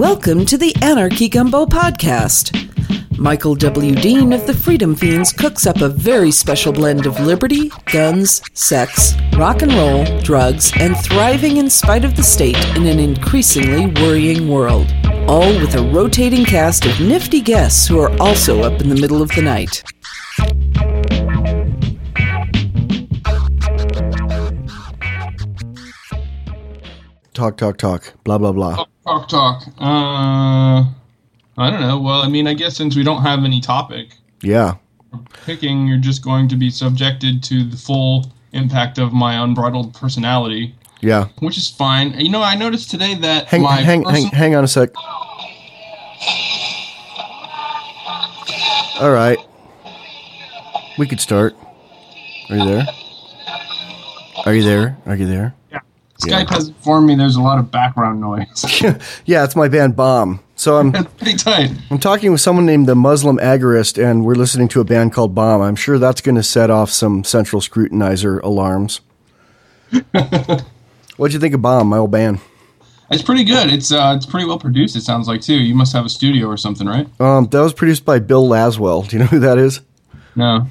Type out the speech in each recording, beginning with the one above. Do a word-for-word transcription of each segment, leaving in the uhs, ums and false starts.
Welcome to the Anarchy Gumbo podcast. Michael W. Dean of the Freedom Fiends cooks up a very special blend of liberty, guns, sex, rock and roll, drugs, and thriving in spite of the state in an increasingly worrying world. All with a rotating cast of nifty guests who are also up in the middle of the night. Talk, talk, talk, blah, blah, blah. Talk, talk, talk. Uh, I don't know. Well, I mean, I guess since we don't have any topic, Yeah. picking, you're just going to be subjected to the full impact of my unbridled personality, Yeah. which is fine. You know, I noticed today that Hang, my hang, person- hang, hang on a sec. All right. We could start. Are you there? Are you there? Are you there? Skype has informed me there's a lot of background noise. Yeah, it's my band Bomb. So I'm That's pretty tight. I'm talking with someone named the Muslim Agorist, and we're listening to a band called Bomb. I'm sure that's going to set off some central scrutinizer alarms. What'd you think of Bomb, my old band? It's pretty good. It's uh, it's pretty well produced, it sounds like, too. You must have a studio or something, right? Um, that was produced by Bill Laswell. Do you know who that is? No.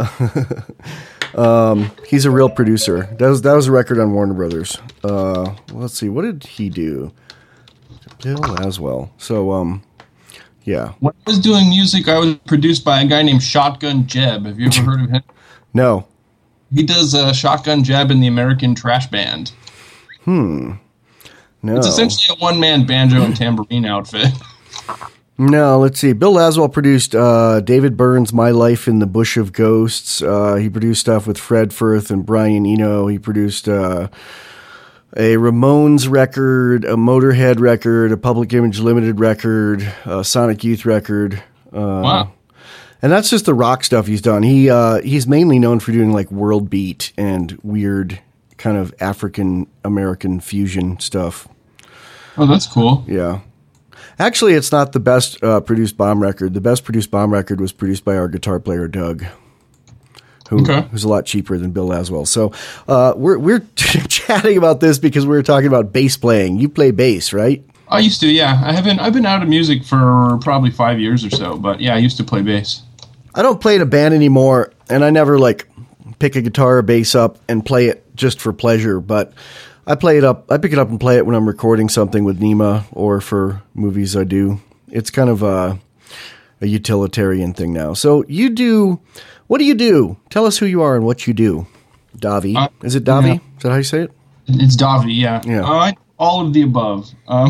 Um, he's a real producer. That was that was a record on Warner Brothers. Uh, let's see, what did he do? Bill Laswell. So, um, yeah. When I was doing music, I was produced by a guy named Shotgun Jeb. Have you ever heard of him? No. He does uh, Shotgun Jeb in the American Trash Band. Hmm. No. It's essentially a one-man banjo and tambourine outfit. No, let's see. Bill Laswell produced uh, David Byrne's My Life in the Bush of Ghosts. Uh, he produced stuff with Fred Firth and Brian Eno. He produced uh, a Ramones record, a Motorhead record, a Public Image Limited record, a Sonic Youth record. Uh, Wow. And that's just the rock stuff he's done. He uh, he's mainly known for doing like world beat and weird kind of African American fusion stuff. Oh, that's cool. Yeah. Actually, it's not the best uh, produced Bomb record. The best produced Bomb record was produced by our guitar player, Doug, who, Okay. who's a lot cheaper than Bill Laswell. So uh, we're we're chatting about this because we were talking about bass playing. You play bass, right? I used to, yeah. I haven't. I've been out of music for probably five years or so, but yeah, I used to play bass. I don't play in a band anymore, and I never like pick a guitar or bass up and play it just for pleasure, but I play it up. I pick it up and play it when I'm recording something with Nima or for movies I do. It's kind of a, a utilitarian thing now. So you do, what do you do? Tell us who you are and what you do. Davi. Uh, Is it Davi? yeah. Is that how you say it? It's Davi, yeah. Yeah. Uh, I- all of the above. Um,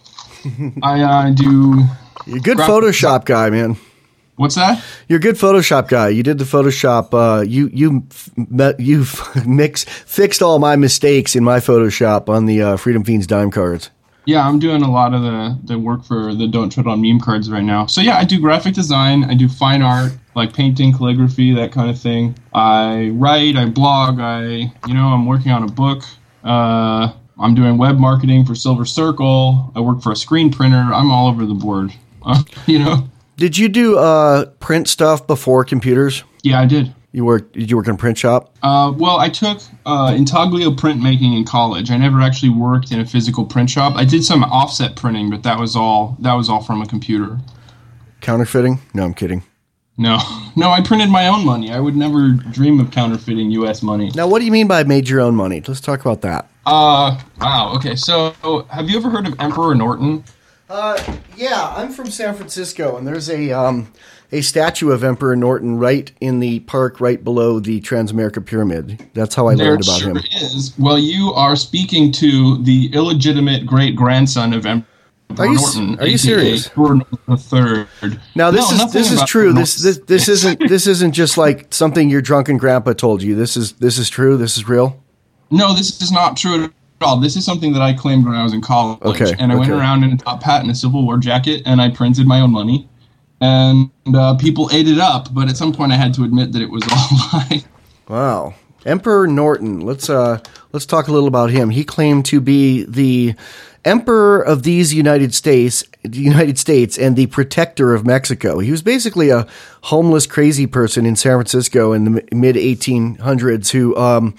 I uh, do. You're a good Gra- Photoshop guy, man. What's that? You're a good Photoshop guy. You did the Photoshop. Uh, you you f- met, you f- mix fixed all my mistakes in my Photoshop on the uh, Freedom Fiends dime cards. Yeah, I'm doing a lot of the, the work for the Don't Tread on Meme cards right now. So yeah, I do graphic design. I do fine art, like painting, calligraphy, that kind of thing. I write, I blog, I, you know, I'm working on a book. Uh, I'm doing web marketing for Silver Circle. I work for a screen printer. I'm all over the board, uh, you know? Did you do uh, print stuff before computers? Yeah, I did. You work? Did you work in a print shop? Uh, well, I took uh, intaglio printmaking in college. I never actually worked in a physical print shop. I did some offset printing, but that was all. That was all from a computer. Counterfeiting? No, I'm kidding. No, no, I printed my own money. I would never dream of counterfeiting U S money. Now, what do you mean by made your own money? Let's talk about that. Uh, wow. Okay, so have you ever heard of Emperor Norton? Uh, yeah, I'm from San Francisco, and there's a um, a statue of Emperor Norton right in the park, right below the Transamerica Pyramid. That's how I There learned about sure him. is. Well, you are speaking to the illegitimate great grandson of Emperor Are you Norton. are you aka serious? Emperor Norton the Third. Now this No, is nothing this is about true. the This this this isn't this isn't just like something your drunken grandpa told you. This is this is true. This is real. No, this is not true at all. This is something that I claimed when I was in college. Okay, And I went okay. around in a top hat and a Civil War jacket, and I printed my own money. And uh, people ate it up, but at some point I had to admit that it was all a lie. Wow. Emperor Norton. Let's uh let's talk a little about him. He claimed to be the emperor of these United States, the United States, and the protector of Mexico. He was basically a homeless, crazy person in San Francisco in the mid eighteen hundreds who um,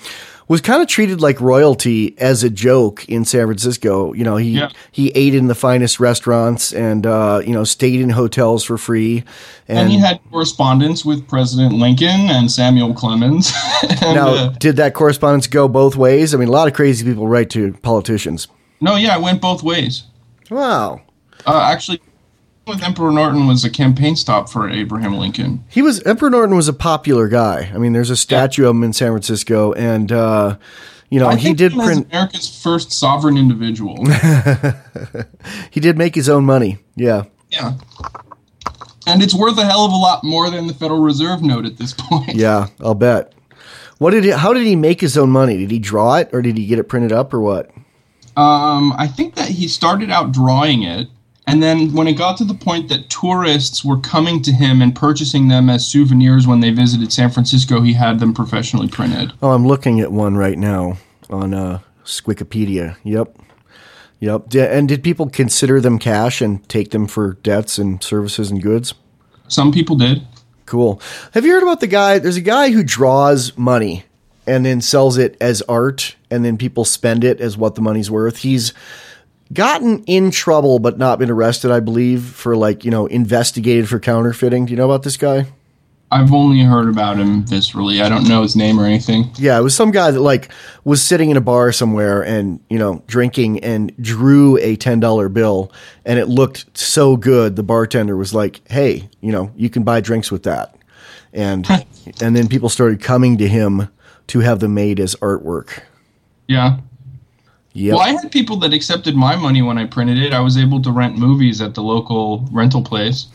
was kind of treated like royalty as a joke in San Francisco. You know, he Yeah. he ate in the finest restaurants and uh, you know, stayed in hotels for free. And, And, he had correspondence with President Lincoln and Samuel Clemens. and, now, uh, did that correspondence go both ways? I mean, a lot of crazy people write to politicians. no, yeah, it went both ways. Wow. Uh, actually, with Emperor Norton was a campaign stop for Abraham Lincoln. He was Emperor Norton was a popular guy. I mean, there's a statue of him in San Francisco, and uh, you know, I he think did him as print. America's first sovereign individual. He did make his own money. Yeah. Yeah. And it's worth a hell of a lot more than the Federal Reserve note at this point. Yeah, I'll bet. What did he, how did he make his own money? Did he draw it or did he get it printed up or what? Um, I think that he started out drawing it, and then when it got to the point that tourists were coming to him and purchasing them as souvenirs when they visited San Francisco, he had them professionally printed. Oh, I'm looking at one right now on uh, Wikipedia. Yep. Yep. D- and did people consider them cash and take them for debts and services and goods? Some people did. Cool. Have you heard about the guy? There's a guy who draws money and then sells it as art, and then people spend it as what the money's worth. He's gotten in trouble but not been arrested, I believe, for like, you know, investigated for counterfeiting. Do you know about this guy? I've only heard about him viscerally. I don't know his name or anything. Yeah, it was some guy that like was sitting in a bar somewhere and, you know, drinking and drew a ten dollar bill, and it looked so good. The bartender was like, "Hey, you know, you can buy drinks with that." And and then people started coming to him to have them made as artwork. Yeah. Yep. Well, I had people that accepted my money when I printed it. I was able to rent movies at the local rental place.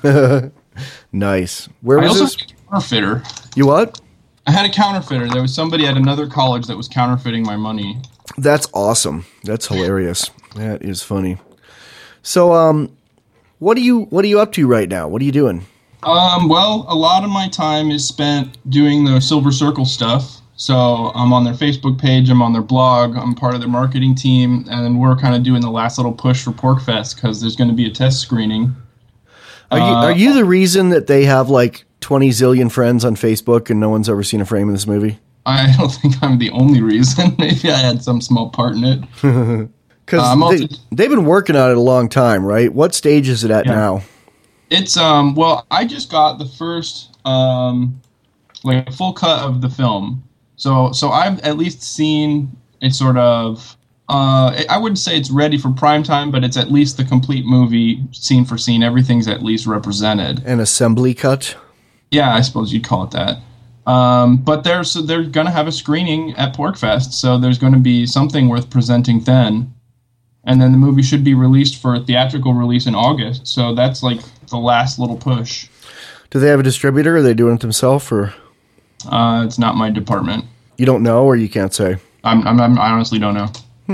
Nice. Where I was also this? had a counterfeiter. You what? I had a counterfeiter. There was somebody at another college that was counterfeiting my money. That's awesome. That's hilarious. That is funny. So, um, what are you what are you up to right now? What are you doing? Um, well, a lot of my time is spent doing the Silver Circle stuff. So I'm on their Facebook page, I'm on their blog, I'm part of their marketing team, and we're kind of doing the last little push for PorkFest because there's going to be a test screening. Are you Uh, are you the reason that they have like twenty zillion friends on Facebook and no one's ever seen a frame of this movie? I don't think I'm the only reason. Maybe I had some small part in it. Because Um, they, they've been working on it a long time, right? What stage is it at Yeah. now? It's um well, I just got the first um like full cut of the film. So so I've at least seen it sort of uh I wouldn't say it's ready for prime time, but it's at least the complete movie scene for scene. Everything's at least represented. An assembly cut? Yeah, I suppose you'd call it that. Um, but they're so they're gonna have a screening at PorkFest, so there's gonna be something worth presenting then. And then the movie should be released for a theatrical release in August. So that's like the last little push. Do they have a distributor? Are they doing it themselves, or Uh, it's not my department. you don't know, or you can't say? I'm, I'm, I'm I honestly don't know.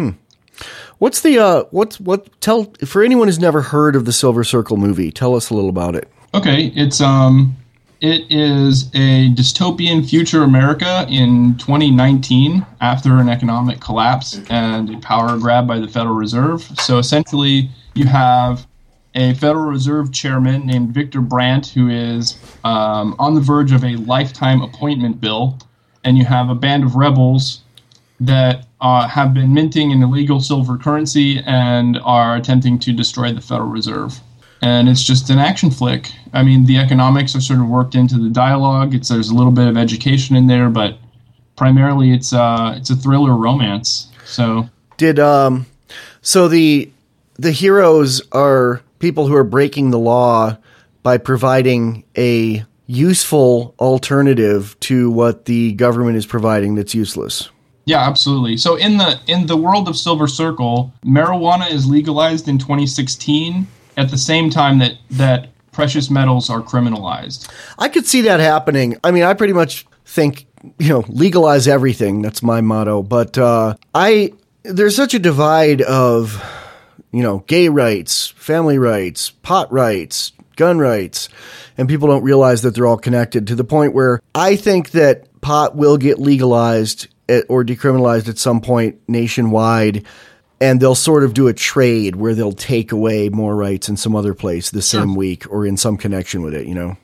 What's the uh? What's what? Tell for anyone who's never heard of the Silver Circle movie. Tell us a little about it. Okay, it's um, it is a dystopian future America in twenty nineteen after an economic collapse and a power grab by the Federal Reserve. So essentially, you have a Federal Reserve chairman named Victor Brandt who is um, on the verge of a lifetime appointment bill, and you have a band of rebels that uh, have been minting an illegal silver currency and are attempting to destroy the Federal Reserve. And it's just an action flick. I mean, the economics are sort of worked into the dialogue. It's there's a little bit of education in there, but primarily it's uh it's a thriller romance. So Did um, so the the heroes are people who are breaking the law by providing a useful alternative to what the government is providing that's useless. yeah, absolutely. So in the in the world of Silver Circle, marijuana is legalized in twenty sixteen at the same time that that precious metals are criminalized. I could see that happening. I mean, I pretty much think, you know, legalize everything. That's my motto. But uh, I there's such a divide of, you know, gay rights, family rights, pot rights, gun rights, and people don't realize that they're all connected to the point where I think that pot will get legalized at, or decriminalized at some point nationwide, and they'll sort of do a trade where they'll take away more rights in some other place the same week or in some connection with it, you know?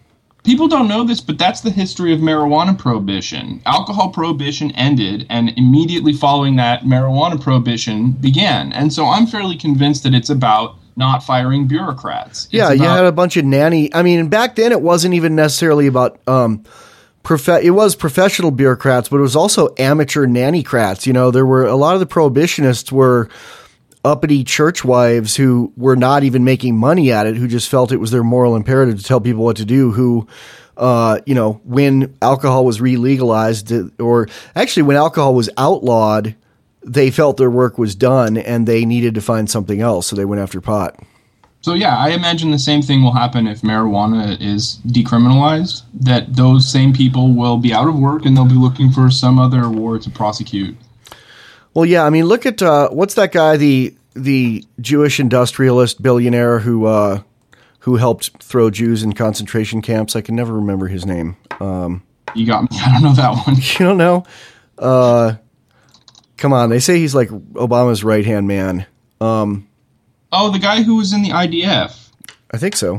People don't know this, but that's the history of marijuana prohibition. Alcohol prohibition ended, and immediately following that, marijuana prohibition began. And so I'm fairly convinced that it's about not firing bureaucrats. It's yeah, about- you had a bunch of nanny. I mean, back then it wasn't even necessarily about um, prof- it was professional bureaucrats, but it was also amateur nannycrats. You know, there were a lot of the prohibitionists were uppity church wives who were not even making money at it, who just felt it was their moral imperative to tell people what to do, who, uh, you know, when alcohol was re-legalized, or actually when alcohol was outlawed, they felt their work was done and they needed to find something else, so they went after pot. So yeah, I imagine the same thing will happen if marijuana is decriminalized, that those same people will be out of work and they'll be looking for some other war to prosecute. Well, yeah, I mean, look at uh, what's that guy, the the Jewish industrialist billionaire who uh, who helped throw Jews in concentration camps. I can never remember his name. Um, You got me. I don't know that one. you don't know? Uh, come on, they say he's like Obama's right hand man. Um, Oh, the guy who was in the I D F. I think so.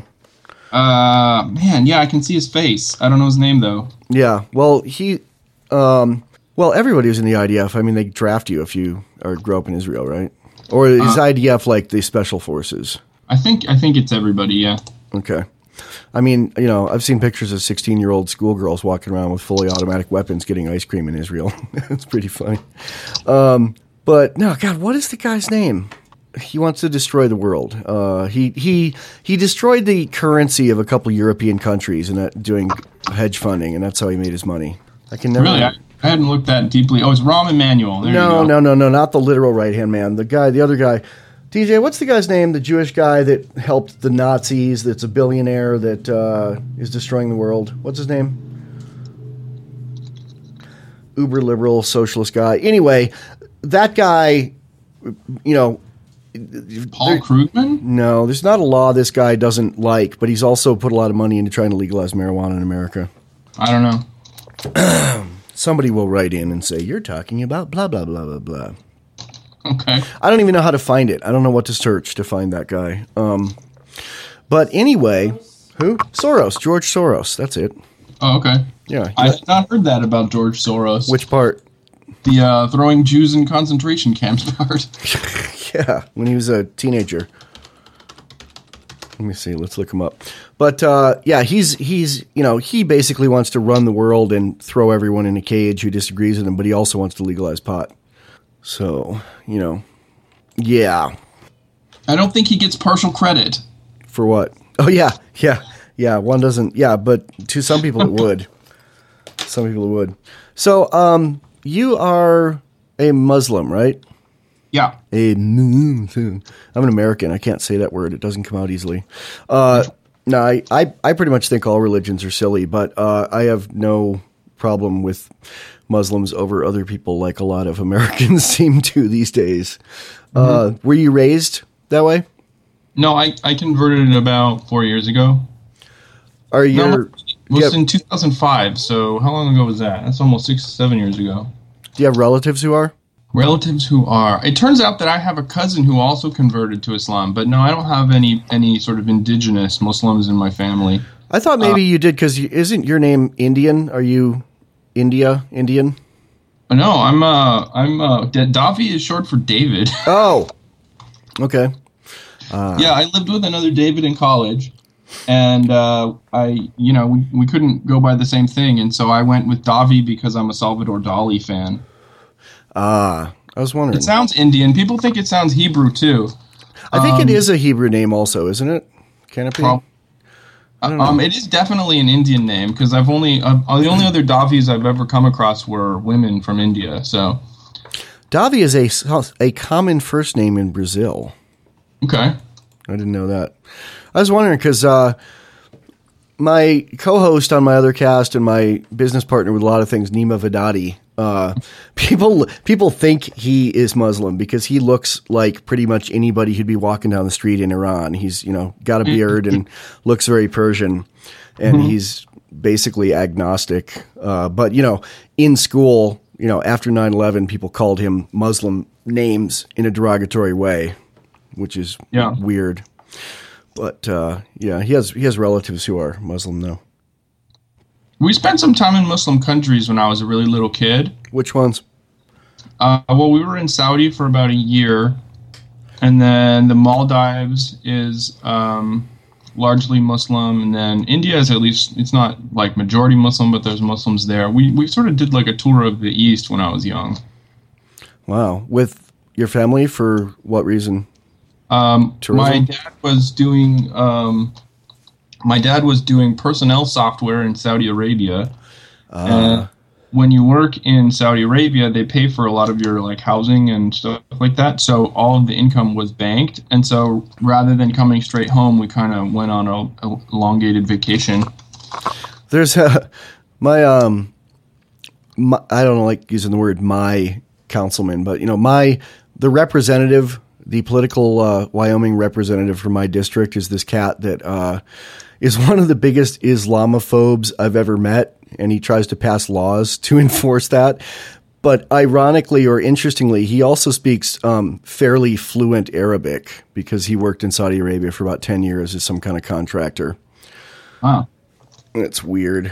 Uh, man, yeah, I can see his face. I don't know his name though. Yeah. Well, he. Um, well, everybody was in the I D F. I mean, they draft you if you or grew up in Israel, right? Or is uh, I D F like the special forces? I think I think it's everybody. Yeah. Okay. I mean, you know, I've seen pictures of sixteen-year-old schoolgirls walking around with fully automatic weapons getting ice cream in Israel. It's pretty funny. Um, but no, God, what is the guy's name? He wants to destroy the world. Uh, he he he destroyed the currency of a couple European countries and that doing hedge funding, and that's how he made his money. I can never. Really, I, I hadn't looked that deeply. Oh, it's Rahm Emanuel. There no, you go. no, no, no, not the literal right hand man. The guy, the other guy. D J, what's the guy's name? The Jewish guy that helped the Nazis. That's a billionaire that uh, is destroying the world. What's his name? Uber liberal socialist guy. Anyway, that guy. You know. Paul there, Krugman? No, there's not a law this guy doesn't like, but he's also put a lot of money into trying to legalize marijuana in America. I don't know. Somebody will write in and say, you're talking about blah, blah, blah, blah, blah. Okay. I don't even know how to find it. I don't know what to search to find that guy. Um, but anyway, who? Soros, George Soros. That's it. Oh, okay. Yeah. I had not heard that about George Soros. Which part? The uh, throwing Jews in concentration camps part. Yeah, when he was a teenager. Let me see. Let's look him up. But uh, yeah, he's he's you know he basically wants to run the world and throw everyone in a cage who disagrees with him, but he also wants to legalize pot. So you know, yeah. I don't think he gets partial credit. For what? Oh yeah, yeah, yeah. One doesn't. Yeah, but to some people it would. Some people it would. So um, you are a Muslim, right? Yeah. A, I'm an American. I can't say that word. It doesn't come out easily. Uh, no, I, I, I pretty much think all religions are silly, but uh, I have no problem with Muslims over other people like a lot of Americans seem to these days. Mm-hmm. Uh, were you raised that way? No, I, I converted about four years ago. Are you? No, it was in two thousand five, so how long ago was that? That's almost six, seven years ago. Do you have relatives who are? Relatives who are. It turns out that I have a cousin who also converted to Islam, but no, I don't have any any sort of indigenous Muslims in my family. I thought maybe uh, you did because isn't your name Indian? Are you India Indian? No, I'm uh I'm uh Davi is short for David. Oh, okay. Uh, yeah, I lived with another David in college, and uh, I you know we we couldn't go by the same thing, and so I went with Davi because I'm a Salvador Dali fan. Ah, I was wondering. It sounds Indian. People think it sounds Hebrew, too. I think um, it is a Hebrew name also, isn't it? Can it be? Prob- um, it is definitely an Indian name, because I've only, uh, the only other Davis I've ever come across were women from India, so. Davi is a, a common first name in Brazil. Okay. I didn't know that. I was wondering, because uh, my co-host on my other cast and my business partner with a lot of things, Nima Vedati, Uh, people people think he is Muslim because he looks like pretty much anybody who'd be walking down the street in Iran. He's, you know, got a beard and looks very Persian, and mm-hmm. he's basically agnostic. Uh, but, you know, in school, you know, after nine eleven, people called him Muslim names in a derogatory way, which is yeah. weird. But, uh, yeah, he has he has relatives who are Muslim, though. We spent some time in Muslim countries when I was a really little kid. Which ones? Uh, well, we were in Saudi for about a year, and then the Maldives is um, largely Muslim, and then India is at least, it's not like majority Muslim, but there's Muslims there. We we sort of did like a tour of the East when I was young. Wow. With your family, for what reason? Um, Tourism? My dad was doing um, my dad was doing personnel software in Saudi Arabia. Uh, and when you work in Saudi Arabia, they pay for a lot of your like housing and stuff like that. So all of the income was banked, and so rather than coming straight home, we kind of went on a, a elongated vacation. There's a my um, my, I don't like using the word my councilman, but you know my the representative. The political uh, Wyoming representative from my district is this cat that uh, is one of the biggest Islamophobes I've ever met, and he tries to pass laws to enforce that. But ironically or interestingly, he also speaks um, fairly fluent Arabic because he worked in Saudi Arabia for about ten years as some kind of contractor. Wow. It's weird.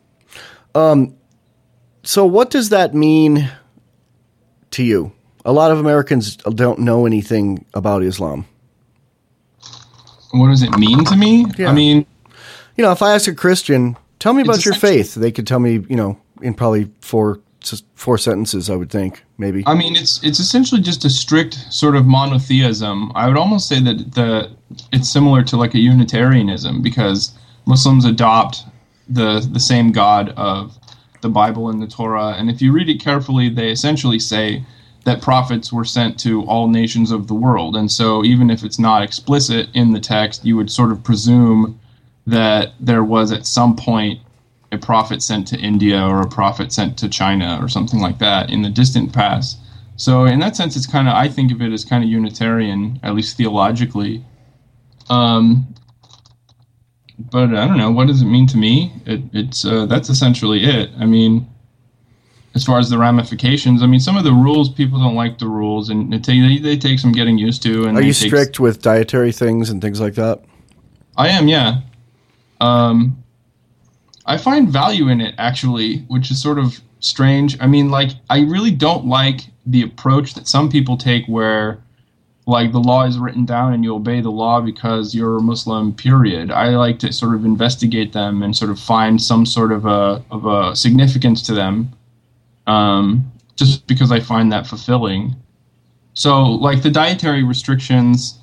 Um, so what does that mean to you? A lot of Americans don't know anything about Islam. What does it mean to me? Yeah. I mean, you know, if I ask a Christian, tell me about It's your essentially- faith, they could tell me, you know, in probably four four sentences, I would think, maybe. I mean, it's it's essentially just a strict sort of monotheism. I would almost say that the it's similar to like a Unitarianism, because Muslims adopt the the same God of the Bible and the Torah, and if you read it carefully, they essentially say that prophets were sent to all nations of the world. And so even if it's not explicit in the text, you would sort of presume that there was at some point a prophet sent to India or a prophet sent to China or something like that in the distant past. So in that sense, it's kind of, I think of it as kind of Unitarian, at least theologically. Um, but I don't know, what does it mean to me? It, it's uh, that's essentially it. I mean, as far as the ramifications, I mean, some of the rules, people don't like the rules, and it take, they, they take some getting used to. And Are you take, strict with dietary things and things like that? I am, yeah. Um, I find value in it, actually, which is sort of strange. I mean, like, I really don't like the approach that some people take where, like, the law is written down and you obey the law because you're a Muslim, period. I like to sort of investigate them and sort of find some sort of a, of a significance to them. Um, just because I find that fulfilling. So, like the dietary restrictions,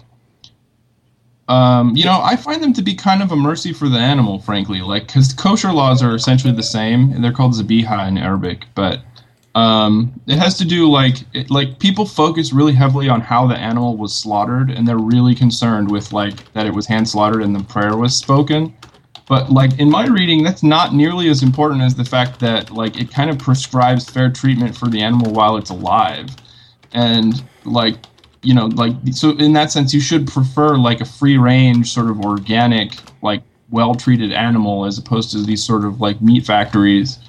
um, you know, I find them to be kind of a mercy for the animal, frankly. Like, because kosher laws are essentially the same, and they're called zabiha in Arabic. But um, it has to do like it, like people focus really heavily on how the animal was slaughtered, and they're really concerned with like that it was hand slaughtered and the prayer was spoken. But, like, in my reading, that's not nearly as important as the fact that, like, it kind of prescribes fair treatment for the animal while it's alive. And, like, you know, like, so in that sense, you should prefer, like, a free-range, sort of organic, like, well-treated animal as opposed to these sort of, like, meat factories.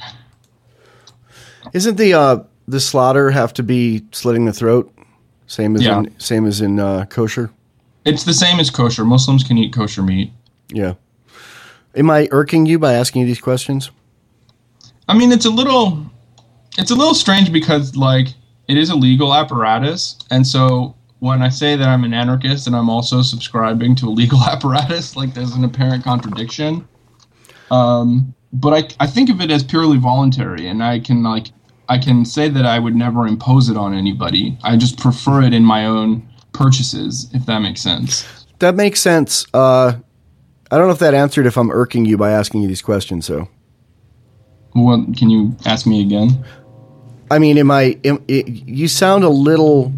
Isn't the uh, the slaughter have to be slitting the throat? Same as Yeah. in, same as in uh, kosher? It's the same as kosher. Muslims can eat kosher meat. Yeah. Am I irking you by asking you these questions? I mean, it's a little, it's a little strange because, like, it is a legal apparatus, and so when I say that I'm an anarchist and I'm also subscribing to a legal apparatus, like, there's an apparent contradiction. Um, but I, I think of it as purely voluntary, and I can, like, I can say that I would never impose it on anybody. I just prefer it in my own purchases, if that makes sense. That makes sense. Uh, I don't know if that answered if I'm irking you by asking you these questions, so. Well, can you ask me again? I mean, am I, am, it, you sound a little,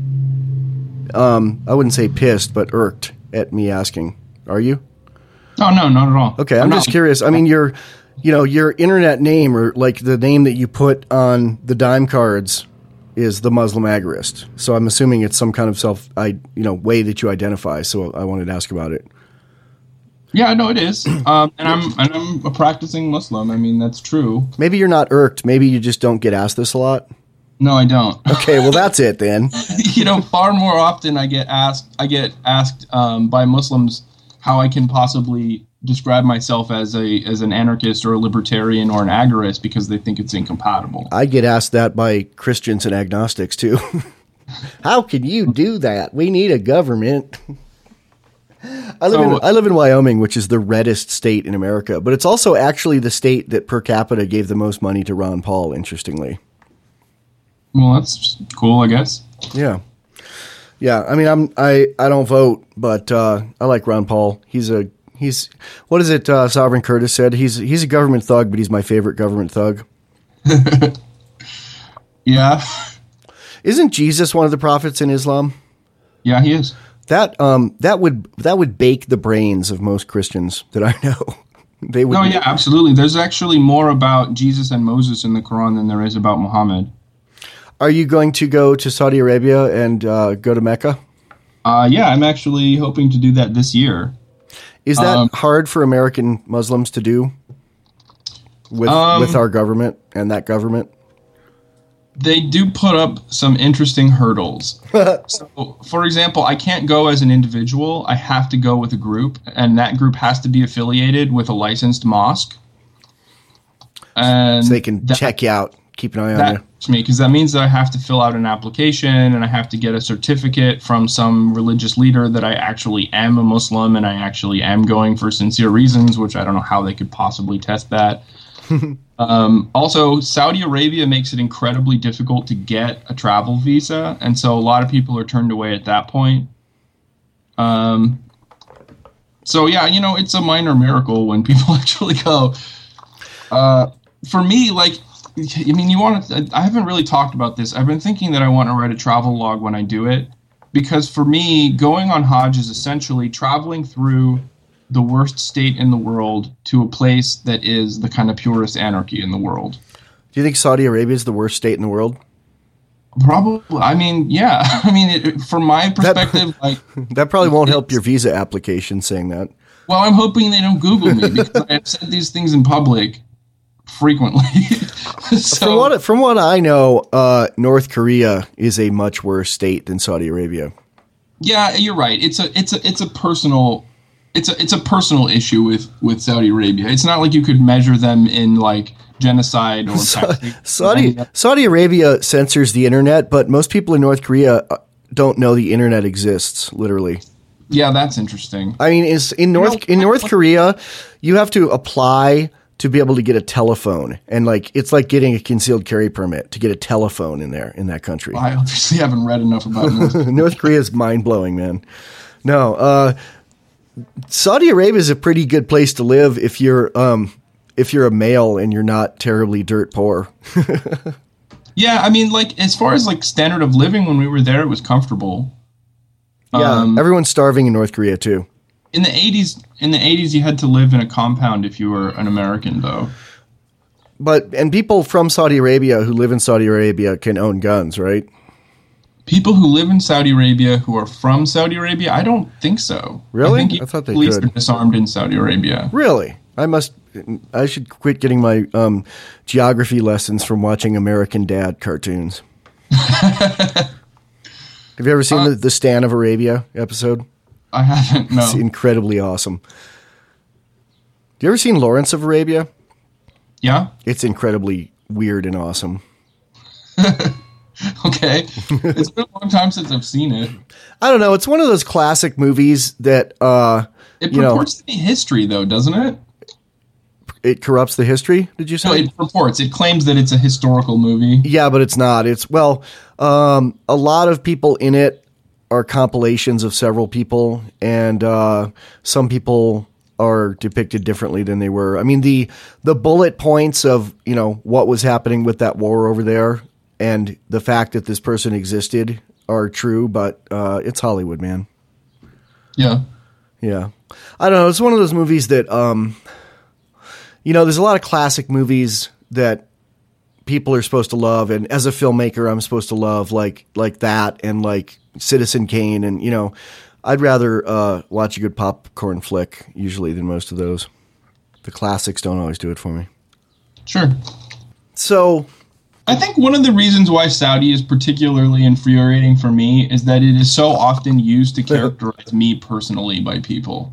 um, I wouldn't say pissed, but irked at me asking. Are you? Oh, no, not at all. Okay, I'm, I'm just not- curious. I mean, your, you know, your internet name, or like the name that you put on the dime cards, is the Muslim Agorist. So I'm assuming it's some kind of self, I, you know, way that you identify. So I wanted to ask about it. Yeah, no, it is. Um, and I'm and I'm a practicing Muslim. I mean, that's true. Maybe you're not irked. Maybe you just don't get asked this a lot. No, I don't. Okay, well that's it then. You know, far more often I get asked I get asked um, by Muslims how I can possibly describe myself as a as an anarchist or a libertarian or an agorist because they think it's incompatible. I get asked that by Christians and agnostics too. How can you do that? We need a government. I live So- in I live in Wyoming, which is the reddest state in America, but it's also actually the state that per capita gave the most money to Ron Paul, interestingly. Well, that's cool, I guess. Yeah. Yeah, I mean I'm I, I don't vote, but uh, I like Ron Paul. He's a he's what is it uh, Sovereign Curtis said? He's he's a government thug, but he's my favorite government thug. Yeah. Isn't Jesus one of the prophets in Islam? Yeah, he is. That um that would that would bake the brains of most Christians that I know. They would No, yeah, absolutely. There's actually more about Jesus and Moses in the Quran than there is about Muhammad. Are you going to go to Saudi Arabia and uh, go to Mecca? Uh, yeah, I'm actually hoping to do that this year. Is that Um, hard for American Muslims to do with Um, with our government and that government? They do put up some interesting hurdles. So, for example, I can't go as an individual. I have to go with a group, and that group has to be affiliated with a licensed mosque. And So they can that, check you out, keep an eye on that you. hurts me because that means that I have to fill out an application and I have to get a certificate from some religious leader that I actually am a Muslim and I actually am going for sincere reasons, which I don't know how they could possibly test that. Um, also, Saudi Arabia makes it incredibly difficult to get a travel visa, and so a lot of people are turned away at that point. Um, so yeah, you know, it's a minor miracle when people actually go. Uh, for me, like, I mean, you want to, I haven't really talked about this. I've been thinking that I want to write a travel log when I do it, because for me, going on Hajj is essentially traveling through the worst state in the world to a place that is the kind of purest anarchy in the world. Do you think Saudi Arabia is the worst state in the world? Probably. I mean, yeah. I mean, it, from my perspective, like, That probably won't help your visa application saying that. well, I'm hoping they don't Google me because I've said these things in public frequently. so, From what from what I know, uh, North Korea is a much worse state than Saudi Arabia. yeah, you're right. It's a it's a it's a personal it's a it's a personal issue with with Saudi Arabia. It's not like you could measure them in like genocide or taxation. Saudi Saudi Arabia censors the internet, but most people in North Korea uh, don't know the internet exists. Literally, Yeah, that's interesting. I mean, is in North know, in North Korea, you have to apply to be able to get a telephone, and like it's like getting a concealed carry permit to get a telephone in there in that country. I obviously haven't read enough about North North Korea is mind blowing, man. No, uh, Saudi Arabia is a pretty good place to live if you're um, if you're a male and you're not terribly dirt poor. Yeah, I mean, like, as far as, like, standard of living when we were there, it was comfortable. Yeah, Um, everyone's starving in North Korea too. In the eighties, in the eighties, you had to live in a compound if you were an American, though. But and people from Saudi Arabia who live in Saudi Arabia can own guns, right? People who live in Saudi Arabia who are from Saudi Arabia, I don't think so. Really? I, think I thought they police could. are disarmed in Saudi Arabia. Really? I must. I should quit getting my um, geography lessons from watching American Dad cartoons. Have you ever seen Uh, the, the Stan of Arabia episode? I haven't. No. It's incredibly awesome. You ever seen Lawrence of Arabia? Yeah. It's incredibly weird and awesome. Okay. It's been a long time since I've seen it. I don't know. It's one of those classic movies that uh, It you know purports to be history, though, doesn't it? it corrupts the history. Did you say? No, it purports. It claims that it's a historical movie. Yeah, but it's not. It's well, um, a lot of people in it are compilations of several people, and uh, some people are depicted differently than they were. I mean, the the bullet points of you know what was happening with that war over there, and the fact that this person existed are true, but uh, it's Hollywood, man. Yeah. Yeah, I don't know. It's one of those movies that, um, you know, there's a lot of classic movies that people are supposed to love, and as a filmmaker, I'm supposed to love like like that and like Citizen Kane, and you know, I'd rather uh, watch a good popcorn flick usually than most of those. The classics don't always do it for me. Sure. So, I think one of the reasons why Saudi is particularly infuriating for me is that it is so often used to characterize me personally by people.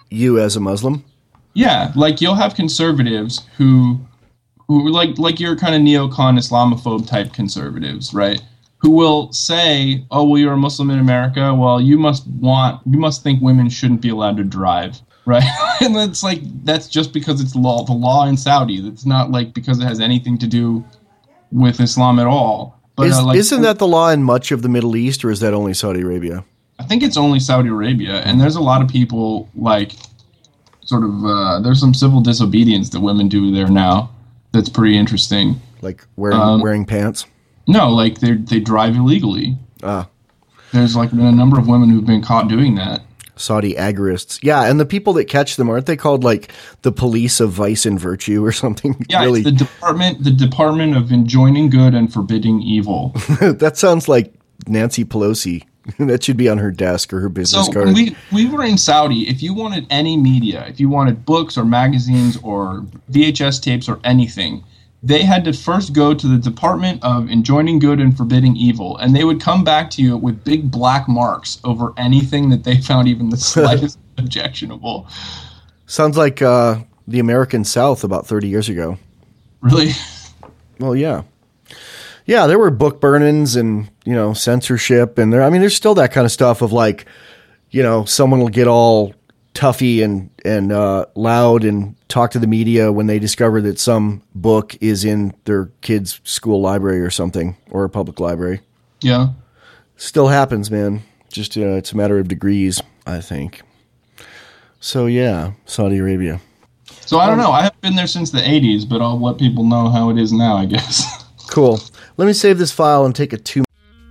you as a Muslim? Yeah, like you'll have conservatives who, who like like your kind of neocon Islamophobe type conservatives, right? Who will say, "Oh, well, you're a Muslim in America. Well, you must want, you must think women shouldn't be allowed to drive." Right, and it's like that's just because it's law, the law in Saudi. It's not like because it has anything to do with Islam at all. But Is, uh, like, isn't that the law in much of the Middle East, or is that only Saudi Arabia? I think it's only Saudi Arabia, and there's a lot of people like sort of uh, there's some civil disobedience that women do there now. That's pretty interesting. Like wearing Um, wearing pants? No, like they they drive illegally. Ah, There's like been a number of women who've been caught doing that. Saudi agorists. Yeah, and the people that catch them, aren't they called like the police of vice and virtue or something? Yeah, really? it's the department the Department of Enjoining Good and Forbidding Evil. That sounds like Nancy Pelosi. That should be on her desk or her business So card. when we we were in Saudi, if you wanted any media, if you wanted books or magazines or V H S tapes or anything, they had to first go to the Department of Enjoining Good and Forbidding Evil, and they would come back to you with big black marks over anything that they found even the slightest objectionable. Sounds like uh, the American South about thirty years ago. Really? Well, yeah. Yeah, there were book burnings and, you know, censorship. And there, I mean, there's still that kind of stuff of like, you know, someone will get all toughy and, and uh, loud and talk to the media when they discover that some book is in their kid's school library or something, or a public library. Yeah. Still happens, man. Just uh, it's a matter of degrees, I think. So, yeah, Saudi Arabia. So I don't know. I haven't been there since the eighties, but I'll let people know how it is now, I guess. Cool. Let me save this file and take a two.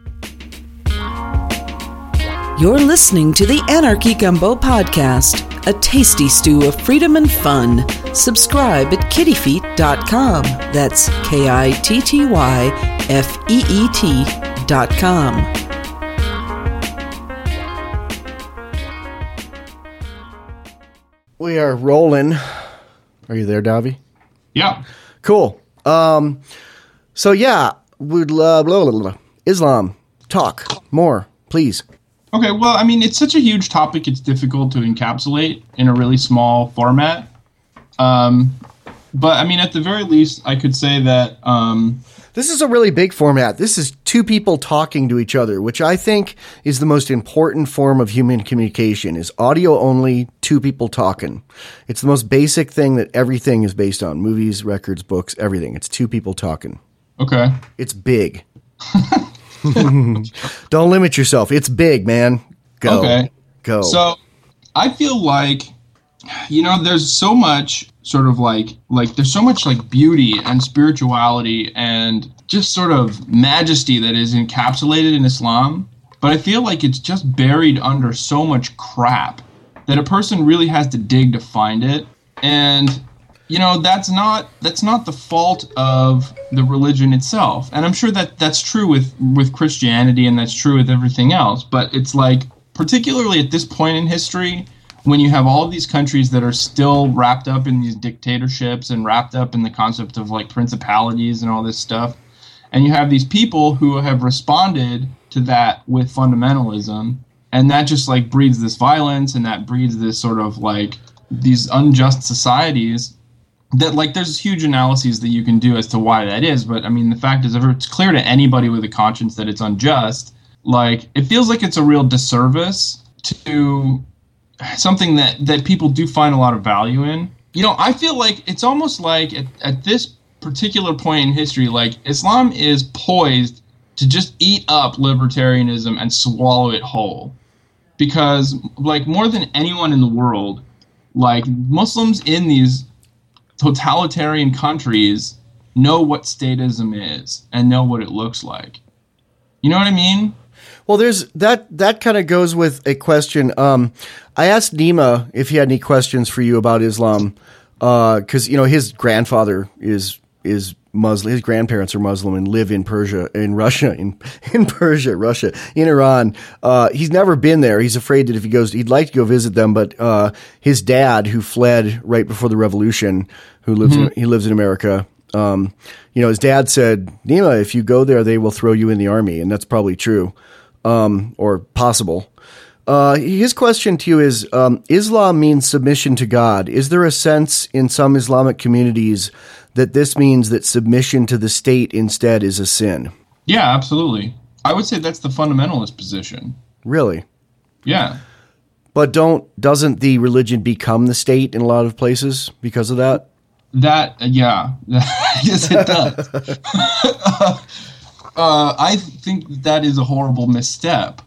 You're listening to the Anarchy Gumbo Podcast, a tasty stew of freedom and fun. Subscribe at kitty feet dot com. That's K I T T Y F E E T dot com. We are rolling. Are you there, Davi? Yeah. Cool. Um, so, yeah, we'd love blah, blah, blah, blah. Islam. Talk more, please. Okay, well, I mean, it's such a huge topic, it's difficult to encapsulate in a really small format. Um, but, I mean, at the very least, I could say that... Um, This is a really big format. This is two people talking to each other, which I think is the most important form of human communication, is audio only, two people talking. It's the most basic thing that everything is based on. Movies, records, books, everything. It's two people talking. okay. It's big. Don't limit yourself. It's big, man. Go. Okay. Go. So, I feel like, you know, there's so much sort of like, like there's so much like beauty and spirituality and just sort of majesty that is encapsulated in Islam. But I feel like it's just buried under so much crap that a person really has to dig to find it. And, you know, that's not that's not the fault of the religion itself. And I'm sure that that's true with, with Christianity and that's true with everything else. But it's like, particularly at this point in history, when you have all of these countries that are still wrapped up in these dictatorships and wrapped up in the concept of like principalities and all this stuff, and you have these people who have responded to that with fundamentalism, and that just like breeds this violence and that breeds this sort of like these unjust societies that like there's huge analyses that you can do as to why that is. But I mean, the fact is, if it's clear to anybody with a conscience that it's unjust, like it feels like it's a real disservice to something that, that people do find a lot of value in. You know, I feel like it's almost like at, at this particular point in history, like Islam is poised to just eat up libertarianism and swallow it whole. Because, like, more than anyone in the world, like, Muslims in these totalitarian countries know what statism is and know what it looks like. You know what I mean? Well, there's that, that kind of goes with a question. Um, I asked Nima if he had any questions for you about Islam, uh, cause you know, his grandfather is, is Muslim, his grandparents are Muslim and live in Persia, in Russia, in, in Persia, Russia, in Iran. Uh, he's never been there. He's afraid that if he goes, he'd like to go visit them, but, uh, his dad, who fled right before the revolution, who lives, mm-hmm. in, he lives in America. Um, you know, his dad said, Nima, if you go there, they will throw you in the army. And that's probably true. Um, or possible. Uh, his question to you is, um, Islam means submission to God. Is there a sense in some Islamic communities that this means that submission to the state instead is a sin? Yeah, absolutely. I would say that's the fundamentalist position. Really? Yeah. But don't doesn't the religion become the state in a lot of places because of that? That, yeah. Yes, it does. uh, uh, I think that is a horrible misstep.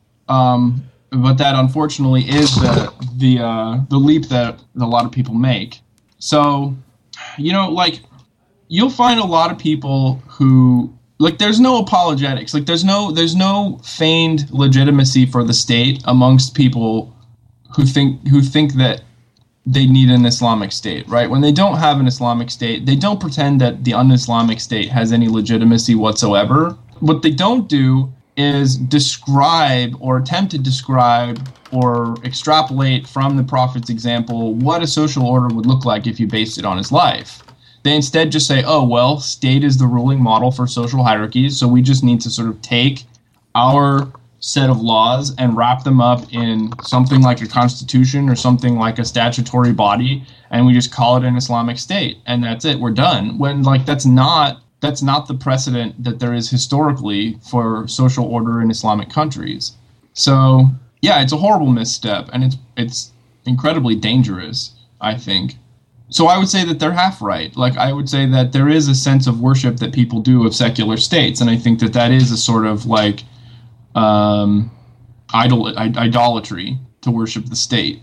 Um, but that, unfortunately, is the the uh, the leap that a lot of people make. So, you know, like, you'll find a lot of people who, like, there's no apologetics. Like, there's no there's no feigned legitimacy for the state amongst people who think who think that they need an Islamic state, right? When they don't have an Islamic state, they don't pretend that the un-Islamic state has any legitimacy whatsoever. What they don't do is describe or attempt to describe or extrapolate from the Prophet's example what a social order would look like if you based it on his life. They instead just say, oh, well, state is the ruling model for social hierarchies, so we just need to sort of take our set of laws and wrap them up in something like a constitution or something like a statutory body, and we just call it an Islamic state, and that's it, we're done. When, like, that's not that's not the precedent that there is historically for social order in Islamic countries. So, yeah, it's a horrible misstep, and it's it's incredibly dangerous, I think. So I would say that they're half right. Like, I would say that there is a sense of worship that people do of secular states, and I think that that is a sort of, like, um, idol, idolatry to worship the state.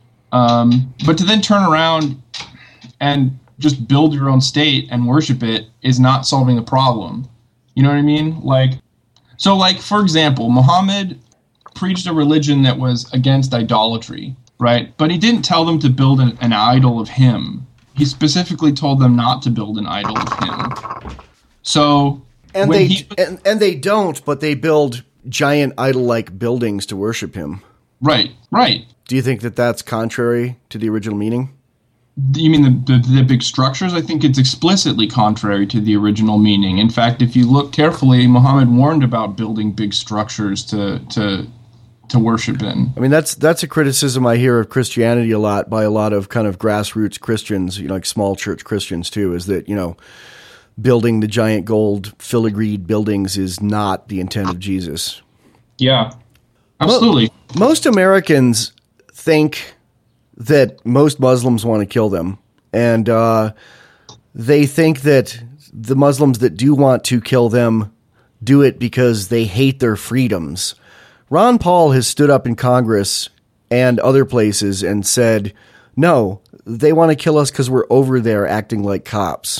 Um, but to then turn around and just build your own state and worship it is not solving the problem. You know what I mean? Like, so, like, for example, Muhammad preached a religion that was against idolatry, right? But he didn't tell them to build an, an idol of him. He specifically told them not to build an idol of him. So, and when they he, and, and they don't, but they build giant idol-like buildings to worship him. Right, right. Do you think that that's contrary to the original meaning? You mean the, the the big structures? I think it's explicitly contrary to the original meaning. In fact, if you look carefully, Muhammad warned about building big structures to to to worship in. I mean, that's that's a criticism I hear of Christianity a lot by a lot of kind of grassroots Christians, you know, like small church Christians too, is that, you know, building the giant gold filigreed buildings is not the intent of Jesus. Yeah, absolutely. Most, most Americans think that most Muslims want to kill them, and uh, they think that the Muslims that do want to kill them do it because they hate their freedoms. Ron Paul has stood up in Congress and other places and said, no, they want to kill us because we're over there acting like cops.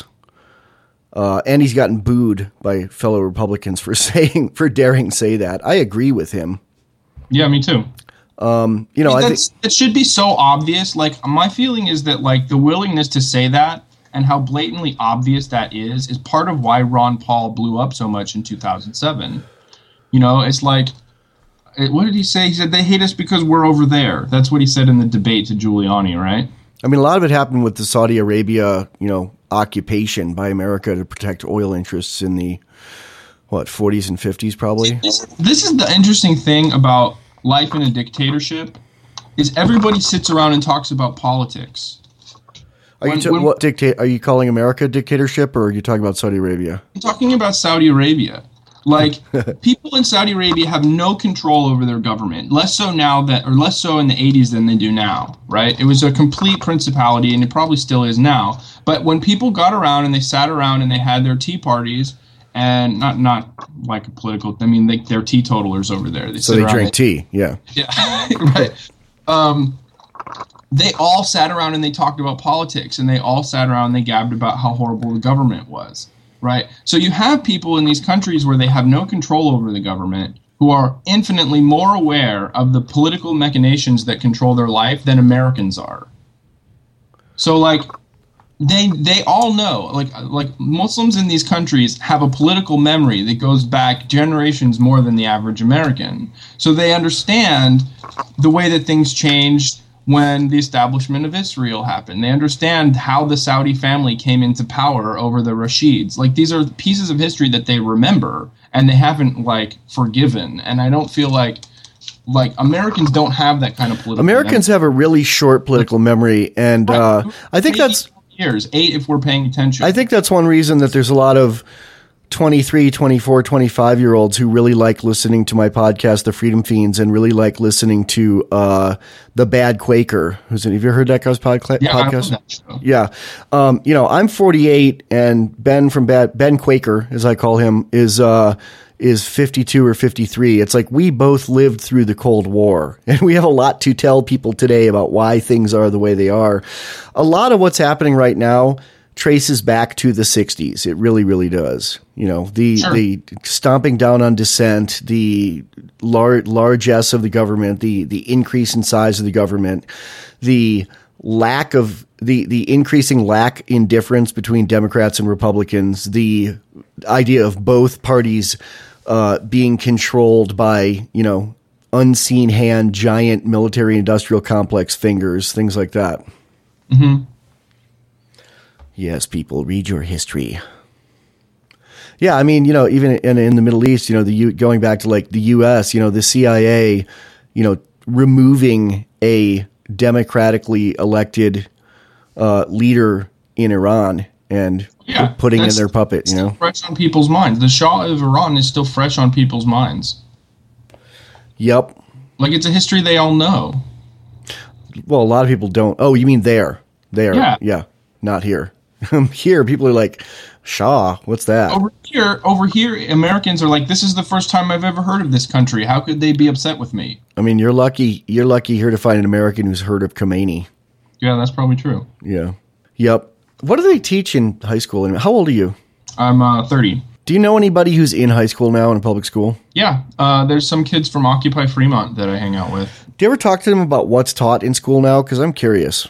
Uh, and he's gotten booed by fellow Republicans for saying, for daring say that. I agree with him. Yeah, me too. Um, you know, I, mean, I think it should be so obvious. Like, my feeling is that, like, the willingness to say that and how blatantly obvious that is is part of why Ron Paul blew up so much in two thousand seven. You know, it's like, it, what did he say? He said they hate us because we're over there. That's what he said in the debate to Giuliani, right? I mean, a lot of it happened with the Saudi Arabia, you know, occupation by America to protect oil interests in the, what, forties and fifties probably? This is the interesting thing about life in a dictatorship, is everybody sits around and talks about politics. Are when, you ta- when, what dictate? Are you calling America a dictatorship, or are you talking about Saudi Arabia? I'm talking about Saudi Arabia. Like, people in Saudi Arabia have no control over their government, less so now that, or less so in the eighties than they do now, right? It was a complete principality, and it probably still is now. But when people got around and they sat around and they had their tea parties, and not not like a political, I mean, they, they're teetotalers over there. They so they drink tea, yeah. Yeah, right. Um, they all sat around and they talked about politics, and they all sat around and they gabbed about how horrible the government was, right? So you have people in these countries where they have no control over the government who are infinitely more aware of the political machinations that control their life than Americans are. So, like, They they all know, like like Muslims in these countries have a political memory that goes back generations more than the average American. So they understand the way that things changed when the establishment of Israel happened. They understand how the Saudi family came into power over the Rashids. Like, these are pieces of history that they remember and they haven't, like, forgiven. And I don't feel like like Americans don't have that kind of political Americans memory. have a really short political memory, and uh, I think Maybe that's years, eight if we're paying attention. I think that's one reason that there's a lot of twenty-three, twenty-four, twenty-five year olds who really like listening to my podcast, The Freedom Fiends, and really like listening to uh, The Bad Quaker. Who's have you ever heard that guy's podca- yeah, I love podcast? that show. Yeah. Um, you know, I'm forty-eight, and Ben from Bad, Ben Quaker, as I call him, is uh, is fifty-two or fifty-three. It's like we both lived through the Cold War, and we have a lot to tell people today about why things are the way they are. A lot of what's happening right now traces back to the sixties. It really, really does. You know, the Sure. the stomping down on dissent, the large largesse of the government, the the increase in size of the government, the lack of the the increasing lack in difference between Democrats and Republicans, the idea of both parties uh, being controlled by, you know, unseen hand, giant military industrial complex fingers, things like that. Mm-hmm. Yes, people, read your history. Yeah, I mean, you know, even in, in the Middle East, you know, the U, going back to like the U S, you know, the C I A, you know, removing a democratically elected uh, leader in Iran and Yeah, pu- putting in that's their puppet, you still know. fresh on people's minds. The Shah of Iran is still fresh on people's minds. Yep. Like it's a history they all know. Well, a lot of people don't. Oh, you mean there? There. Yeah. Yeah. Not here. Here, people are like, Shaw, what's that? Over here, over here, Americans are like, this is the first time I've ever heard of this country. How could they be upset with me? I mean, you're lucky. You're lucky here to find an American who's heard of Khomeini. Yeah, that's probably true. Yeah. Yep. What do they teach in high school? How old are you? I'm uh, thirty. Do you know anybody who's in high school now in a public school? Yeah, uh, there's some kids from Occupy Fremont that I hang out with. Do you ever talk to them about what's taught in school now? Because I'm curious.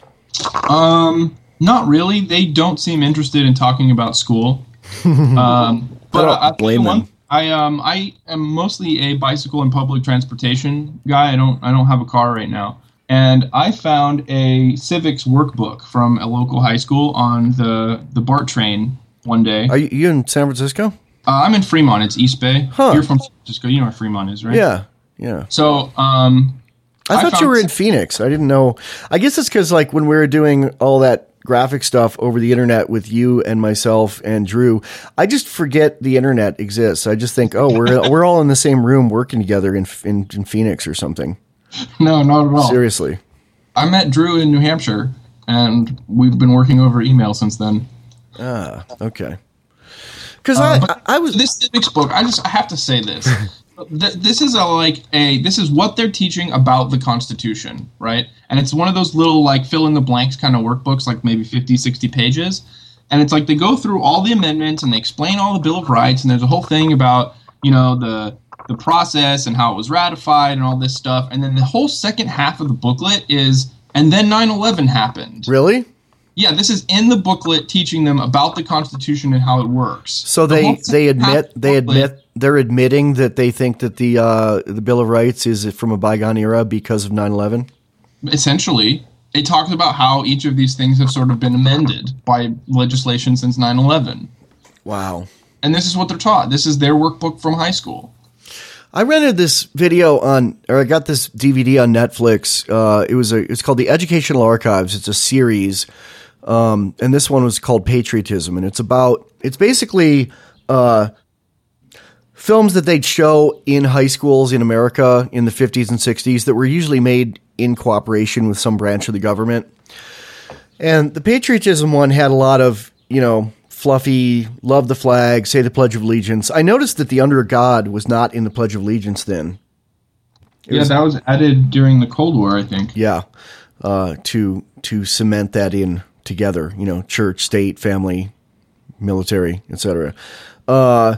Um, not really. They don't seem interested in talking about school. Um, but I don't I, I'll blame tell you one, them. I um I am mostly a bicycle and public transportation guy. I don't I don't have a car right now. And I found a civics workbook from a local high school on the the BART train one day. Are you, you in San Francisco? Uh, I'm in Fremont. It's East Bay. Huh. You're from San Francisco. You know where Fremont is, right? Yeah. Yeah. So um, I thought found you were in Phoenix. I didn't know. I guess it's because like when we were doing all that graphic stuff over the internet with you and myself and Drew, I just forget the internet exists. I just think, oh, we're we're all in the same room working together in in, in Phoenix or something. No, not at all. Seriously. I met Drew in New Hampshire, and we've been working over email since then. Ah, okay. Because Uh, I, but I I was this civics book. I just I have to say this. Th- this is a like a this is what they're teaching about the Constitution, right? And it's one of those little like fill in the blanks kind of workbooks, like maybe fifty, sixty pages. And it's like they go through all the amendments and they explain all the Bill of Rights, and there's a whole thing about, you know, the the process and how it was ratified and all this stuff. And then the whole second half of the booklet is, and then nine eleven happened. really. Yeah, this is in the booklet teaching them about the Constitution and how it works. So The they whole they second half admit of the they booklet- admit they're admitting that they think that the uh, the Bill of Rights is from a bygone era because of nine eleven. Essentially, it talks about how each of these things have sort of been amended by legislation since nine eleven. Wow. And this is what they're taught. This is their workbook from high school. I rented this video on, or I got this D V D on Netflix. Uh, it was a, it's called the Educational Archives. It's a series, um, and this one was called Patriotism, and it's about, it's basically uh, films that they'd show in high schools in America in the fifties and sixties that were usually made in cooperation with some branch of the government. And the patriotism one had a lot of, you know, fluffy, love the flag, say the Pledge of Allegiance. I noticed that the Under God was not in the Pledge of Allegiance then. It yeah, was- that was added during the Cold War, I think. Yeah, uh, to to cement that in together, you know, church, state, family, military, et cetera. Uh,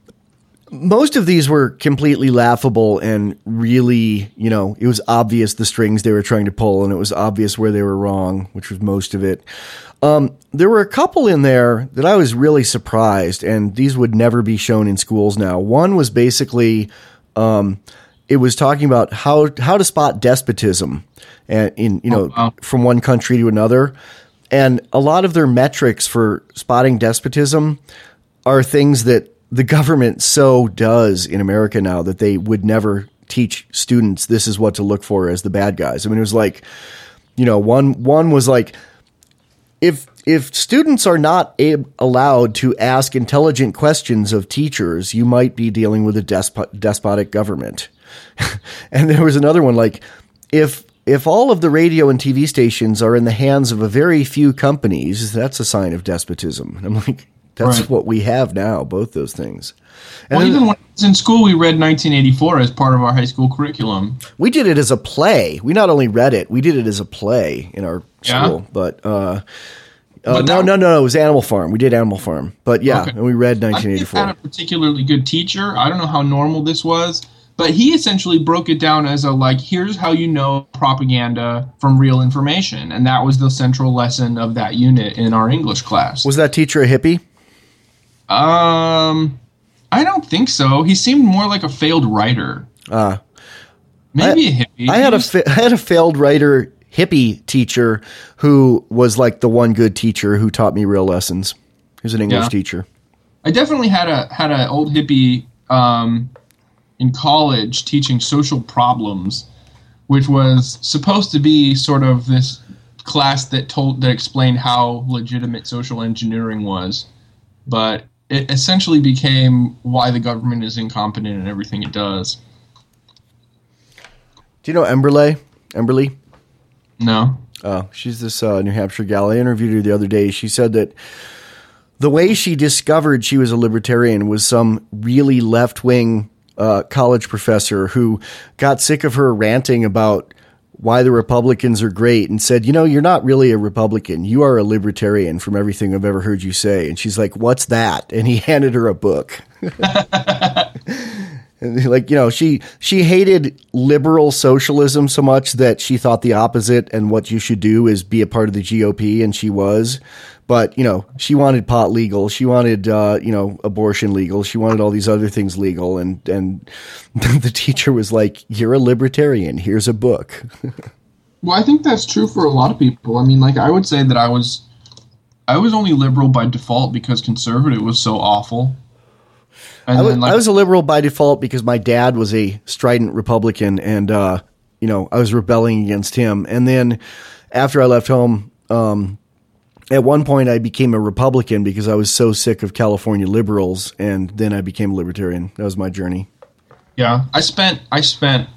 most of these were completely laughable and really, you know, it was obvious the strings they were trying to pull, and it was obvious where they were wrong, which was most of it. Um, there were a couple in there that I was really surprised, and these would never be shown in schools now. One was basically, um, it was talking about how how to spot despotism, and in you know Oh, wow. from one country to another, and a lot of their metrics for spotting despotism are things that the government so does in America now that they would never teach students this is what to look for as the bad guys. I mean, it was like, you know, one one was like, if if students are not a- allowed to ask intelligent questions of teachers, you might be dealing with a despot, despotic government. And there was another one like, if if all of the radio and T V stations are in the hands of a very few companies, that's a sign of despotism. And I'm like, that's Right. what we have now, both those things. And Well, then- even when I was in school, we read nineteen eighty-four as part of our high school curriculum. we did it as a play. We not only read it, we did it as a play in our Yeah? school. But, uh, uh, But no, that- no, no, no, it was Animal Farm. We did Animal Farm. But yeah, Okay. and we read I nineteen think I eighty-four. had a particularly good teacher. I don't know how normal this was, but he essentially broke it down as a like, here's how you know propaganda from real information, and that was the central lesson of that unit in our English class. Was that teacher a hippie? Um, I don't think so. He seemed more like a failed writer. Uh, Maybe a hippie. I had He a was- fa- I had a failed writer hippie teacher who was like the one good teacher who taught me real lessons. He was an English Yeah. teacher. I definitely had a had an old hippie um, in college teaching social problems, which was supposed to be sort of this class that told that explained how legitimate social engineering was, but it essentially became why the government is incompetent in everything it does. Do you know Emberley? Emberley? No. Oh, she's this uh, New Hampshire gal. I interviewed her the other day. She said that the way she discovered she was a libertarian was some really left-wing uh, college professor who got sick of her ranting about why the Republicans are great and said, you know, you're not really a Republican. You are a libertarian from everything I've ever heard you say. And she's like, what's that? And he handed her a book. And like, you know, she she hated liberal socialism so much that she thought the opposite and what you should do is be a part of the G O P, and she was. But, you know, she wanted pot legal. She wanted, uh, you know, abortion legal. She wanted all these other things legal. And, and the teacher was like, you're a libertarian. Here's a book. Well, I think that's true for a lot of people. I mean, like, I would say that I was I was only liberal by default because conservative was so awful. And I was, then, like, I was a liberal by default because my dad was a strident Republican, and uh, you know, I was rebelling against him. And then after I left home, um, at one point I became a Republican because I was so sick of California liberals, and then I became a libertarian. That was my journey. yeah, I spent I spent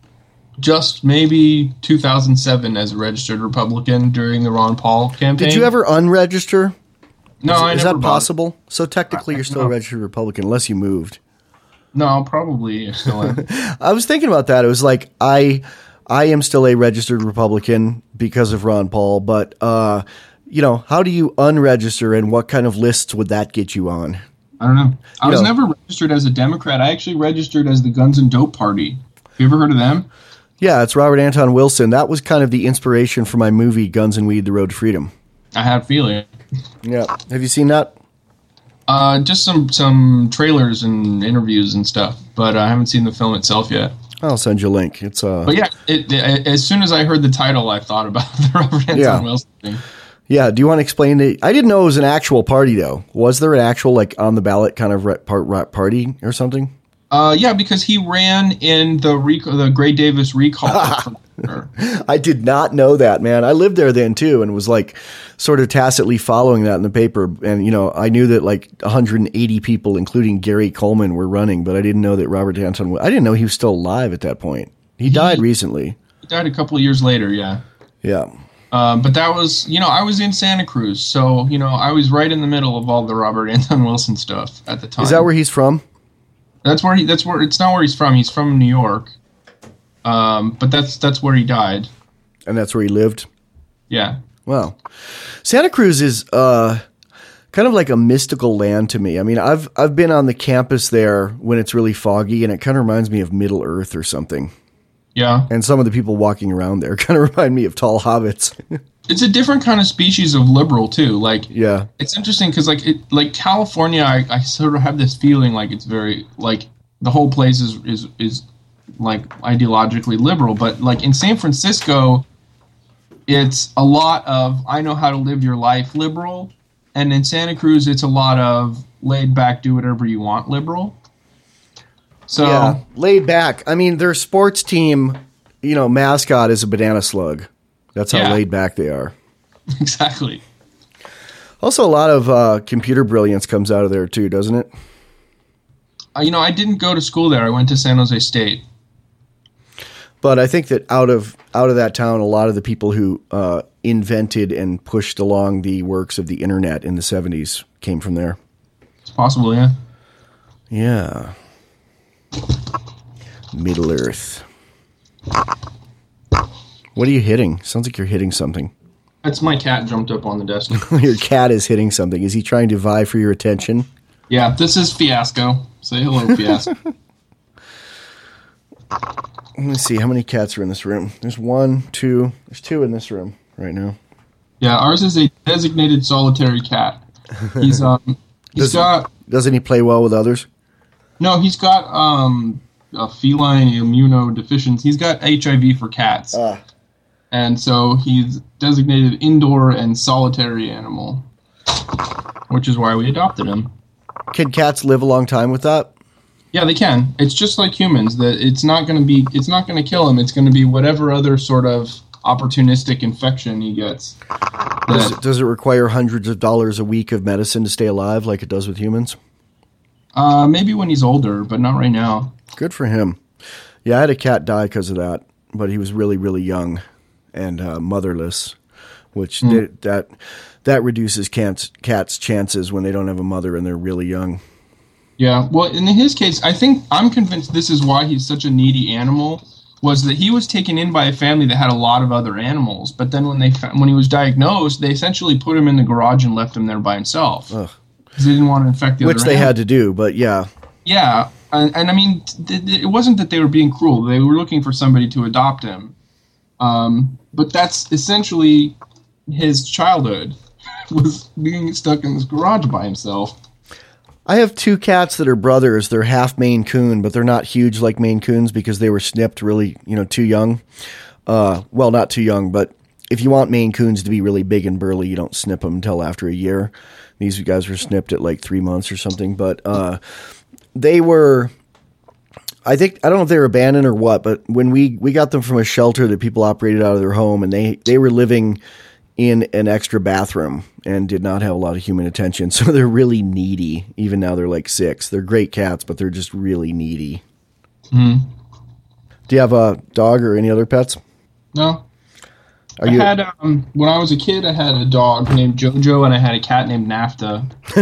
just maybe two thousand seven as a registered Republican during the Ron Paul campaign. Did you ever unregister? No, is, I is never that bought- possible? So technically, I- you're still no. a registered Republican unless you moved. No, probably still am. I was thinking about that. It was like I I am still a registered Republican because of Ron Paul, but uh, you know, how do you unregister, and what kind of lists would that get you on? I don't know. I You was know. never registered as a Democrat. I actually registered as the Guns and Dope Party. Have you ever heard of them? Yeah, it's Robert Anton Wilson. That was kind of the inspiration for my movie Guns and Weed: The Road to Freedom. I had a feeling. Yeah, have you seen that? Uh, just some some trailers and interviews and stuff, but I haven't seen the film itself yet. I'll send you a link. It's uh, But yeah, it, it, as soon as I heard the title, I thought about the Robert Anton Yeah. Wilson thing. yeah. Do you want to explain it? I didn't know it was an actual party though. Was there an actual like on the ballot kind of re- part re- party or something? Uh, yeah, because he ran in the rec- the Gray Davis recall. I did not know that, man. I lived there then too, and was like sort of tacitly following that in the paper. And you know, I knew that like one hundred eighty people, including Gary Coleman, were running, but I didn't know that Robert Anton. I didn't know he was still alive at that point. He died recently. He died a couple of years later. Yeah. Yeah. Um, but that was, you know, I was in Santa Cruz, so you know, I was right in the middle of all the Robert Anton Wilson stuff at the time. Is that where he's from? That's where he. That's where. It's not where he's from. He's from New York. Um, but that's that's where he died. And that's where he lived? Yeah. Wow. Santa Cruz is uh, kind of like a mystical land to me. I mean, I've I've been on the campus there when it's really foggy, and it kind of reminds me of Middle Earth or something. Yeah. And some of the people walking around there kind of remind me of tall hobbits. It's a different kind of species of liberal too. Like, Yeah. it's interesting because like it, like California, I, I sort of have this feeling like it's very like the whole place is is is like ideologically liberal, but like in San Francisco, it's a lot of I know how to live your life liberal, and in Santa Cruz, it's a lot of laid back, do whatever you want liberal. So yeah, laid back. I mean, their sports team, you know, mascot is a banana slug. That's how Yeah. laid back they are. exactly. Also, a lot of uh, computer brilliance comes out of there too, doesn't it? Uh, you know, I didn't go to school there. I went to San Jose State. But I think that out of out of that town, a lot of the people who uh, invented and pushed along the works of the internet in the seventies came from there. It's possible, yeah. Yeah. Middle Earth. What are you hitting? Sounds like you're hitting something. That's my cat jumped up on the desk. Your cat is hitting something. Is he trying to vie for your attention? Yeah, this is Fiasco. Say hello, Fiasco. Let me see. How many cats are in this room? There's one, two. There's two in this room right now. Yeah, ours is a designated solitary cat. He's um he's Does- got Doesn't he play well with others? no, he's got um a feline immunodeficiency. He's got H I V for cats. Ah. And so he's designated indoor and solitary animal, which is why we adopted him. Can cats live a long time with that? Yeah, they can. It's just like humans. That it's not going to be. It's not going to kill him. It's going to be whatever other sort of opportunistic infection he gets. Does That, it, does it require hundreds of dollars a week of medicine to stay alive like it does with humans? uh, maybe when he's older, but not right now. Good for him. Yeah, I had a cat die because of that, but he was really, really young and uh, motherless, which Mm. did, that that reduces cats cats' chances when they don't have a mother and they're really young. Yeah. Well, in his case, I think I'm convinced this is why he's such a needy animal. Was that he was taken in by a family that had a lot of other animals, but then when they fa- when he was diagnosed, they essentially put him in the garage and left him there by himself Ugh. because they didn't want to infect the Which other they animals. had to do, but yeah. Yeah, and, and I mean, th- th- it wasn't that they were being cruel. They were looking for somebody to adopt him. Um, but that's essentially his childhood, was being stuck in this garage by himself. I have two cats that are brothers. They're half Maine Coon, but they're not huge like Maine Coons because they were snipped really, you know, too young. Uh, well, not too young, but if you want Maine Coons to be really big and burly, you don't snip them until after a year. These guys were snipped at like three months or something, but uh, they were, I think, I don't know if they were abandoned or what, but when we, we got them from a shelter that people operated out of their home, and they, they were living in an extra bathroom and did not have a lot of human attention. So they're really needy. Even now they're like six. They're great cats, but they're just really needy. Hmm. Do you have a dog or any other pets? No. Are I you, had, um, when I was a kid, I had a dog named Jojo, and I had a cat named Nafta.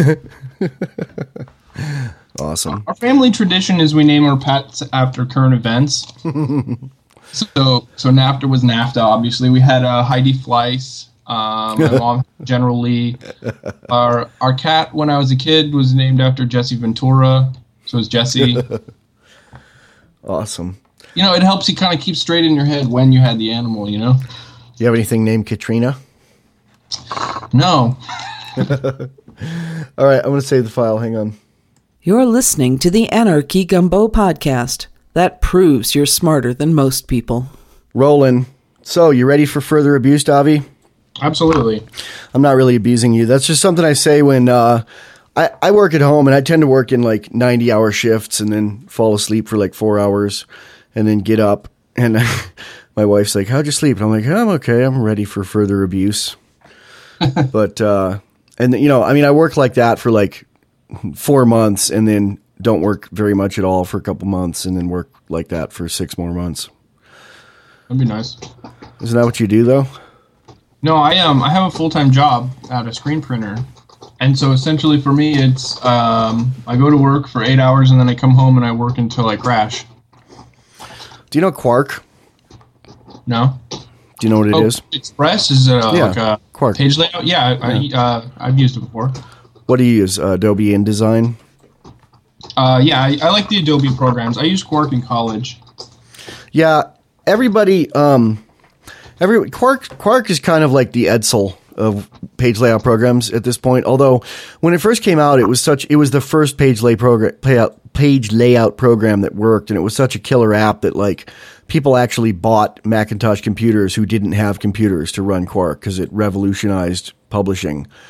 awesome. Our family tradition is we name our pets after current events. so, so Nafta was Nafta, obviously. We had uh, Heidi Fleiss. Um, my mom, General Lee. Our our cat, when I was a kid, was named after Jesse Ventura. So it's Jesse. Awesome. You know, it helps you kind of keep straight in your head when you had the animal, you know? You have anything named Katrina? No. All right, I'm going to save the file. Hang on. You're listening to the Anarchy Gumbo podcast. That proves you're smarter than most people. Rolling. So, you ready for further abuse, Davi? Absolutely. I'm not really abusing you. That's just something I say when uh, I, I work at home, and I tend to work in like ninety hour shifts and then fall asleep for like four hours and then get up. And my wife's like, how'd you sleep? And I'm like, I'm okay. I'm ready for further abuse. But, uh, and you know, I mean, I work like that for like four months and then don't work very much at all for a couple months and then work like that for six more months. That'd be nice. Isn't that what you do though? No, I um I have a full-time job at a screen printer. And so essentially for me, it's um I go to work for eight hours and then I come home and I work until I crash. Do you know Quark? No? Do you know what it oh, is? Express is uh, Yeah, like a Quark. page layout? Yeah, I, I, uh, I've used it before. What do you use? Uh, Adobe InDesign? Uh, yeah, I, I like the Adobe programs. I used Quark in college. Yeah, everybody, um, every Quark Quark is kind of like the Edsel of page layout programs at this point. Although when it first came out, it was such it was the first page lay program layout page layout program that worked, and it was such a killer app that like people actually bought Macintosh computers who didn't have computers to run Quark because it revolutionized publishing.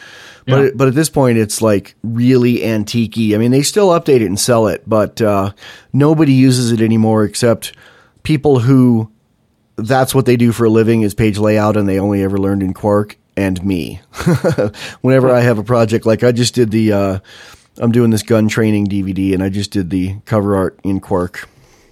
But Yeah. but at this point, it's like really antique-y. I mean, they still update it and sell it, but uh, nobody uses it anymore except people who that's what they do for a living is page layout, and they only ever learned in Quark, and me. Whenever I have a project, like I just did the, uh, I'm doing this gun training D V D, and I just did the cover art in Quark.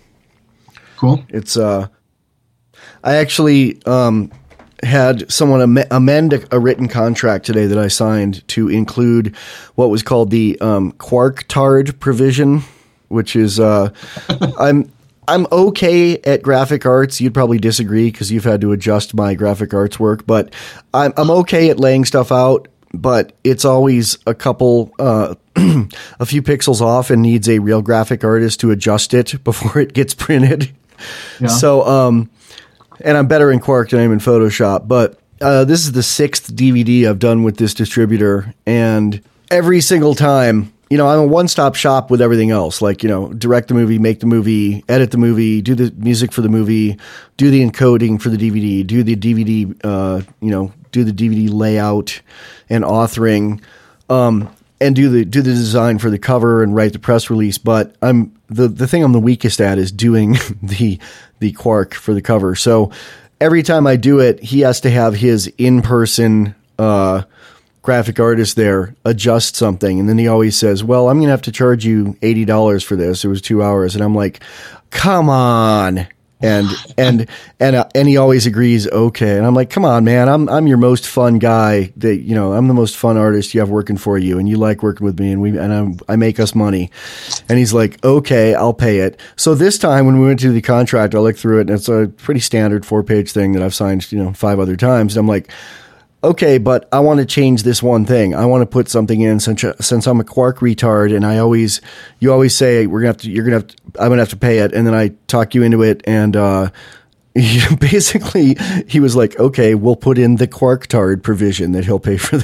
Cool. It's uh, I actually um, had someone am- amend a, a written contract today that I signed to include what was called the um, QuarkTard provision, which is uh, I'm I'm okay at graphic arts. You'd probably disagree because you've had to adjust my graphic arts work, but I'm I'm okay at laying stuff out. But it's always a couple, uh, a few pixels off, and needs a real graphic artist to adjust it before it gets printed. Yeah. So, um, and I'm better in Quark than I am in Photoshop, but uh, this is the sixth D V D I've done with this distributor, and every single time, you know, I'm a one-stop shop with everything else, like, you know, direct the movie, make the movie, edit the movie, do the music for the movie, do the encoding for the D V D, do the D V D, uh, you know, do the D V D layout and authoring, um, and do the do the design for the cover and write the press release. But I'm the the thing I'm the weakest at is doing the the Quark for the cover. So every time I do it, he has to have his in-person uh, graphic artist there adjust something, and then he always says, "Well, I'm going to have to charge you eighty dollars for this. It was two hours," and I'm like, "Come on." And and and uh, and he always agrees. Okay, and I'm like, come on, man. I'm I'm your most fun guy. That you know, I'm the most fun artist you have working for you, and you like working with me, and we and I'm, I make us money. And he's like, okay, I'll pay it. So this time when we went to the contract, I looked through it, and it's a pretty standard four page thing that I've signed, you know, five other times. And I'm like, okay, but I want to change this one thing. I want to put something in since since I'm a Quark retard, and I always you always say we're gonna have to you're gonna have to, I'm gonna have to pay it, and then I talk you into it, and uh, basically he was like, okay, we'll put in the QuarkTard provision that he'll pay for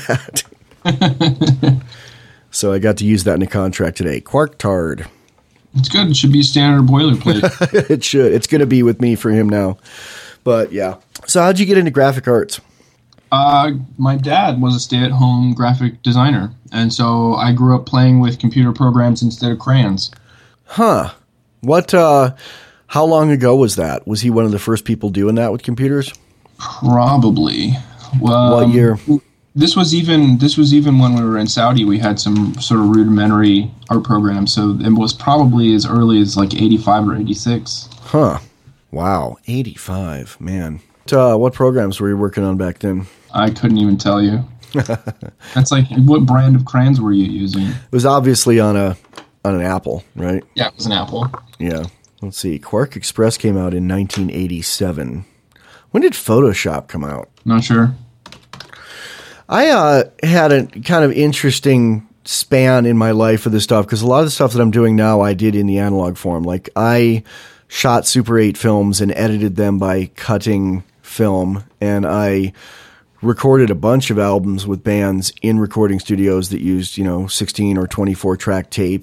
that. So I got to use that in a contract today. QuarkTard. It's good. It should be standard boilerplate. It should. It's gonna be with me for him now. But yeah. So how'd you get into graphic arts? Uh, my dad was a stay-at-home graphic designer, and so I grew up playing with computer programs instead of crayons. Huh. What, uh, how long ago was that? Was he one of the first people doing that with computers? Probably. Well, What year? This was even this was even when we were in Saudi. We had some sort of rudimentary art programs, so it was probably as early as like eighty-five or eighty-six. Huh. Wow. eighty-five, man. Uh, what programs were you working on back then? I couldn't even tell you. That's like, what brand of crayons were you using? It was obviously on a on an Apple, right? Yeah, it was an Apple. Yeah. Let's see. Quark Express came out in nineteen eighty-seven. When did Photoshop come out? Not sure. I uh, had a kind of interesting span in my life for this stuff, because a lot of the stuff that I'm doing now I did in the analog form. Like, I shot Super eight films and edited them by cutting film, and I recorded a bunch of albums with bands in recording studios that used, you know, sixteen or twenty-four track tape,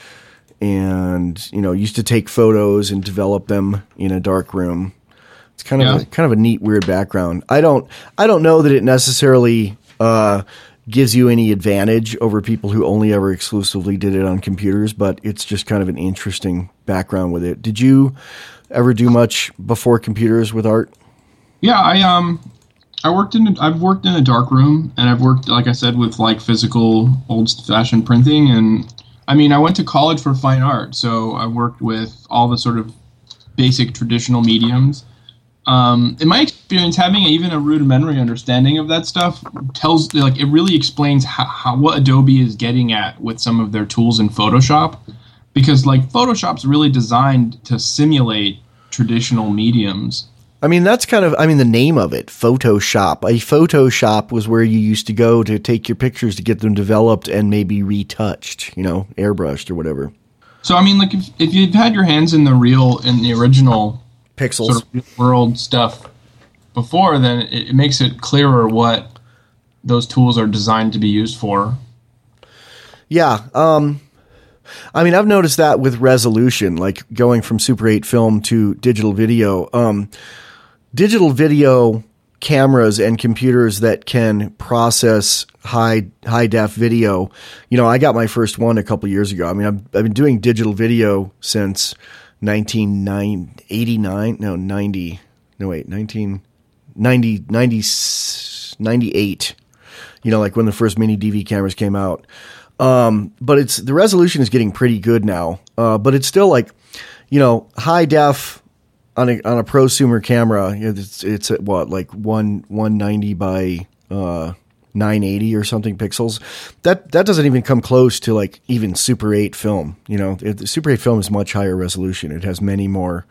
and, you know, used to take photos and develop them in a dark room. It's kind of Yeah. a, kind of a neat, weird background. I don't I don't know that it necessarily uh, gives you any advantage over people who only ever exclusively did it on computers, but it's just kind of an interesting background with it. Did you ever do much before computers with art? Yeah, I um, I worked in. I've worked in a dark room, and I've worked, like I said, with like physical, old-fashioned printing. And I mean, I went to college for fine art, so I worked with all the sort of basic traditional mediums. Um, in my experience, having even a rudimentary understanding of that stuff tells, like, it really explains how, how what Adobe is getting at with some of their tools in Photoshop, because like Photoshop's really designed to simulate traditional mediums. I mean, that's kind of, I mean, the name of it, Photoshop. A Photoshop was where you used to go to take your pictures to get them developed and maybe retouched, you know, airbrushed or whatever. So, I mean, like, if, if you've had your hands in the real, in the original Pixels. sort of real world stuff before, then it, it makes it clearer what those tools are designed to be used for. Yeah. Um, I mean, I've noticed that with resolution, like going from Super eight film to digital video. Um, digital video cameras and computers that can process high high def video. You know, I got my first one a couple years ago. I mean, I've, I've been doing digital video since nineteen eighty-nine. No, ninety. No, wait, nineteen ninety, ninety, ninety-eight. You know, like when the first mini D V cameras came out. Um, but it's the resolution is getting pretty good now. Uh, but it's still like, you know, high def. On a on a prosumer camera, it's it's at what, like one one ninety by uh, nine eighty or something pixels. That that doesn't even come close to like even Super eight film. You know, it, the Super eight film is much higher resolution. It has many more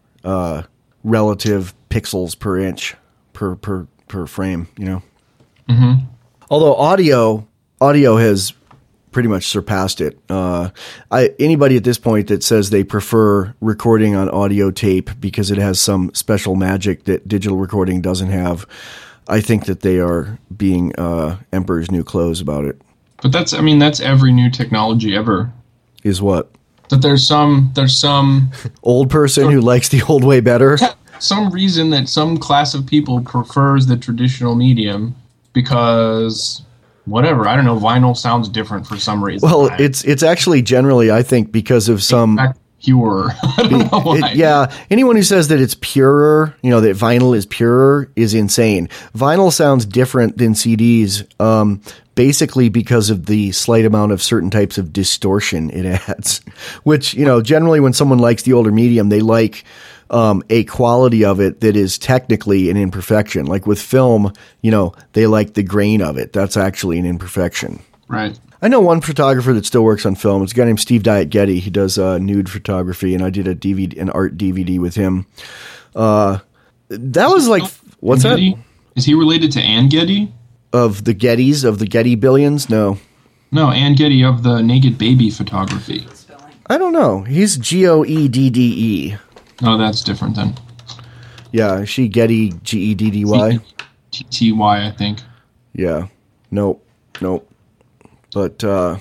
uh, relative pixels per inch per per per frame. You know, Mm-hmm. although audio audio has pretty much surpassed it. Uh, I, anybody at this point that says they prefer recording on audio tape because it has some special magic that digital recording doesn't have, I think that they are being uh, emperor's new clothes about it. But that's, I mean, that's every new technology ever. Is what? That there's some, there's some Old person who likes the old way better? some reason that some class of people prefers the traditional medium because whatever, I don't know, vinyl sounds different for some reason. Well, it's it's actually generally, I think, because of some pure. I don't know why. It, yeah, anyone who says that it's purer, you know, that vinyl is purer is insane. Vinyl sounds different than C Ds, um, basically because of the slight amount of certain types of distortion it adds, which, you know, generally when someone likes the older medium, they like um, a quality of it that is technically an imperfection. Like with film, you know, they like the grain of it. That's actually an imperfection. Right. I know one photographer that still works on film. It's a guy named Steve Diet Getty. He does uh, nude photography, and I did a D V D, an art D V D with him. Uh, that was like, what's that? Getty? Is he related to Ann Getty? Of the Gettys, of the Getty billions? No. No, Ann Getty of the naked baby photography. I don't know. He's G O E D D E. No, that's different then. Yeah, is she Getty, G E D D Y? T T Y, I think. Yeah. Nope. Nope. But, uh,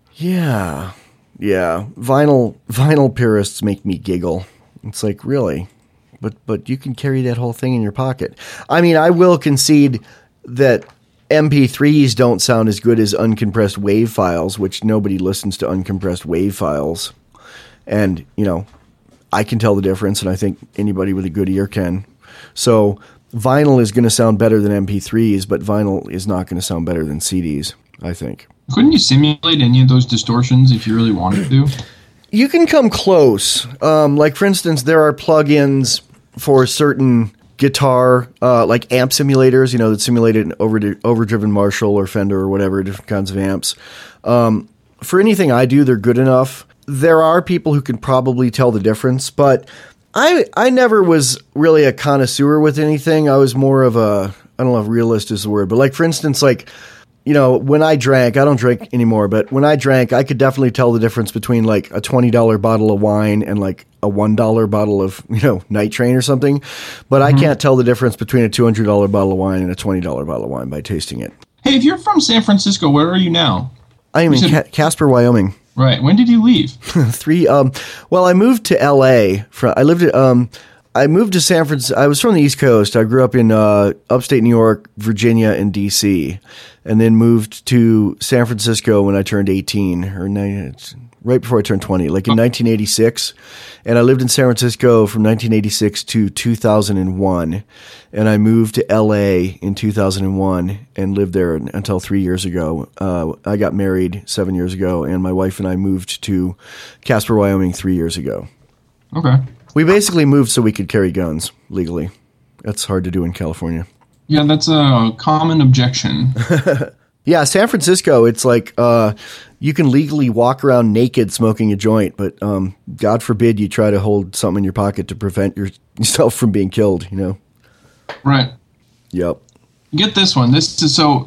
yeah. Yeah. Vinyl, vinyl purists make me giggle. It's like, really? But, but you can carry that whole thing in your pocket. I mean, I will concede that M P threes don't sound as good as uncompressed WAV files, which nobody listens to uncompressed WAV files. And, you know, I can tell the difference, and I think anybody with a good ear can. So vinyl is going to sound better than M P threes, but vinyl is not going to sound better than C Ds, I think. Couldn't you simulate any of those distortions if you really wanted to? You can come close. Um, like, for instance, there are plugins for certain guitar, uh, like amp simulators, you know, that simulate an over, overdriven Marshall or Fender or whatever, different kinds of amps. Um, for anything I do, they're good enough. There are people who can probably tell the difference, but I I never was really a connoisseur with anything. I was more of a, I don't know if realist is the word, but like, for instance, like, you know, when I drank, I don't drink anymore, but when I drank, I could definitely tell the difference between like a twenty dollars bottle of wine and like a one dollar bottle of, you know, Night Train or something. But mm-hmm. I can't tell the difference between a two hundred dollars bottle of wine and a twenty dollars bottle of wine by tasting it. Hey, if you're from San Francisco, where are you now? I am you in said- Ca- Casper, Wyoming. Right. When did you leave? Three. Um. Well, I moved to L A. From I lived at. Um. I moved to San Francisco. I was from the East Coast. I grew up in uh, upstate New York, Virginia, and D C, and then moved to San Francisco when I turned eighteen, or nine, right before I turned twenty, like in nineteen eighty-six. And I lived in San Francisco from nineteen eighty-six to two thousand one. And I moved to L A in two thousand one and lived there until three years ago. Uh, I got married seven years ago, and my wife and I moved to Casper, Wyoming three years ago. Okay. We basically moved so we could carry guns legally. That's hard to do in California. Yeah, that's a common objection. Yeah, San Francisco, it's like uh, you can legally walk around naked smoking a joint, but um, God forbid you try to hold something in your pocket to prevent your, yourself from being killed, you know? Right. Yep. Get this one. This is so.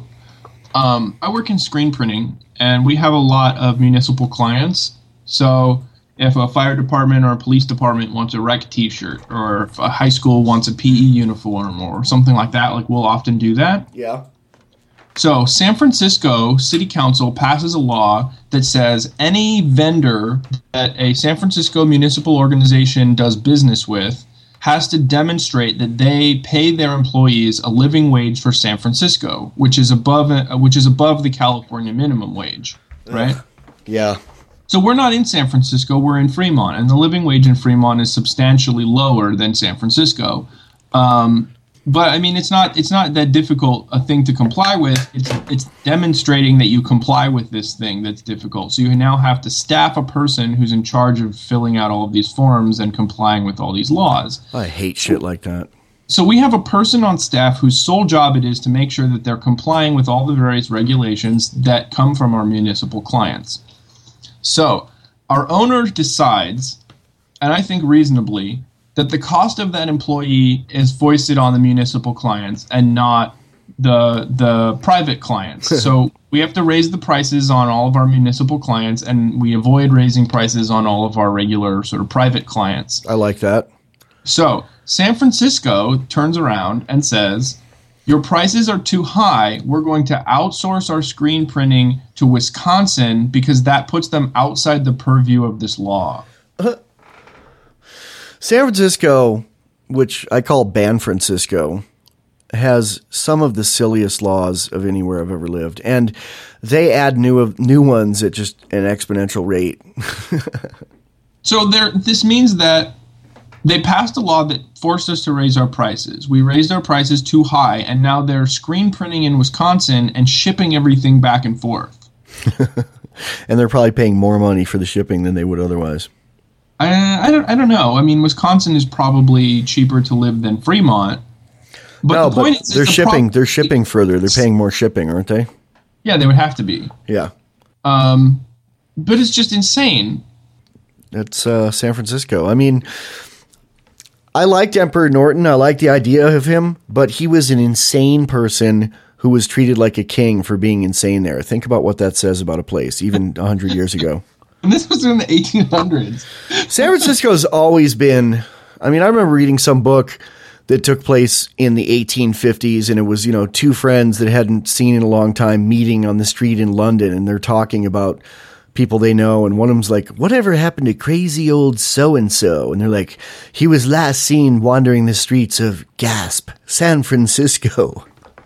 Um, I work in screen printing, and we have a lot of municipal clients. So if a fire department or a police department wants a rec T-shirt, or if a high school wants a P E uniform or something like that, like we'll often do that. Yeah. So San Francisco City Council passes a law that says any vendor that a San Francisco municipal organization does business with has to demonstrate that they pay their employees a living wage for San Francisco, which is above uh, which is above the California minimum wage, right? Yeah. So we're not in San Francisco, we're in Fremont, and the living wage in Fremont is substantially lower than San Francisco. Um, but I mean, it's not it's not that difficult a thing to comply with. It's it's demonstrating that you comply with this thing that's difficult. So you now have to staff a person who's in charge of filling out all of these forms and complying with all these laws. I hate shit like that. So we have a person on staff whose sole job it is to make sure that they're complying with all the various regulations that come from our municipal clients. So our owner decides, and I think reasonably, that the cost of that employee is foisted on the municipal clients and not the the private clients. So we have to raise the prices on all of our municipal clients, and we avoid raising prices on all of our regular sort of private clients. I like that. So San Francisco turns around and says, your prices are too high. We're going to outsource our screen printing to Wisconsin because that puts them outside the purview of this law. Uh, San Francisco, which I call Ban Francisco, has some of the silliest laws of anywhere I've ever lived. And they add new of new ones at just an exponential rate. So there, this means that they passed a law that forced us to raise our prices. We raised our prices too high, and now they're screen printing in Wisconsin and shipping everything back and forth. And they're probably paying more money for the shipping than they would otherwise. I, I don't. I don't know. I mean, Wisconsin is probably cheaper to live than Fremont. But no, the point but is, they're the shipping. pro- they're shipping further. They're paying more shipping, aren't they? Yeah, they would have to be. Yeah. Um, but it's just insane. It's uh, San Francisco. I mean, I liked Emperor Norton. I liked the idea of him, but he was an insane person who was treated like a king for being insane there. Think about what that says about a place, even one hundred years ago. And this was in the eighteen hundreds. San Francisco's always been, I mean, I remember reading some book that took place in the eighteen fifties, and it was, you know, two friends that hadn't seen in a long time meeting on the street in London, and they're talking about people they know, and one of them's like, whatever happened to crazy old so-and-so? And they're like, he was last seen wandering the streets of, gasp, San Francisco.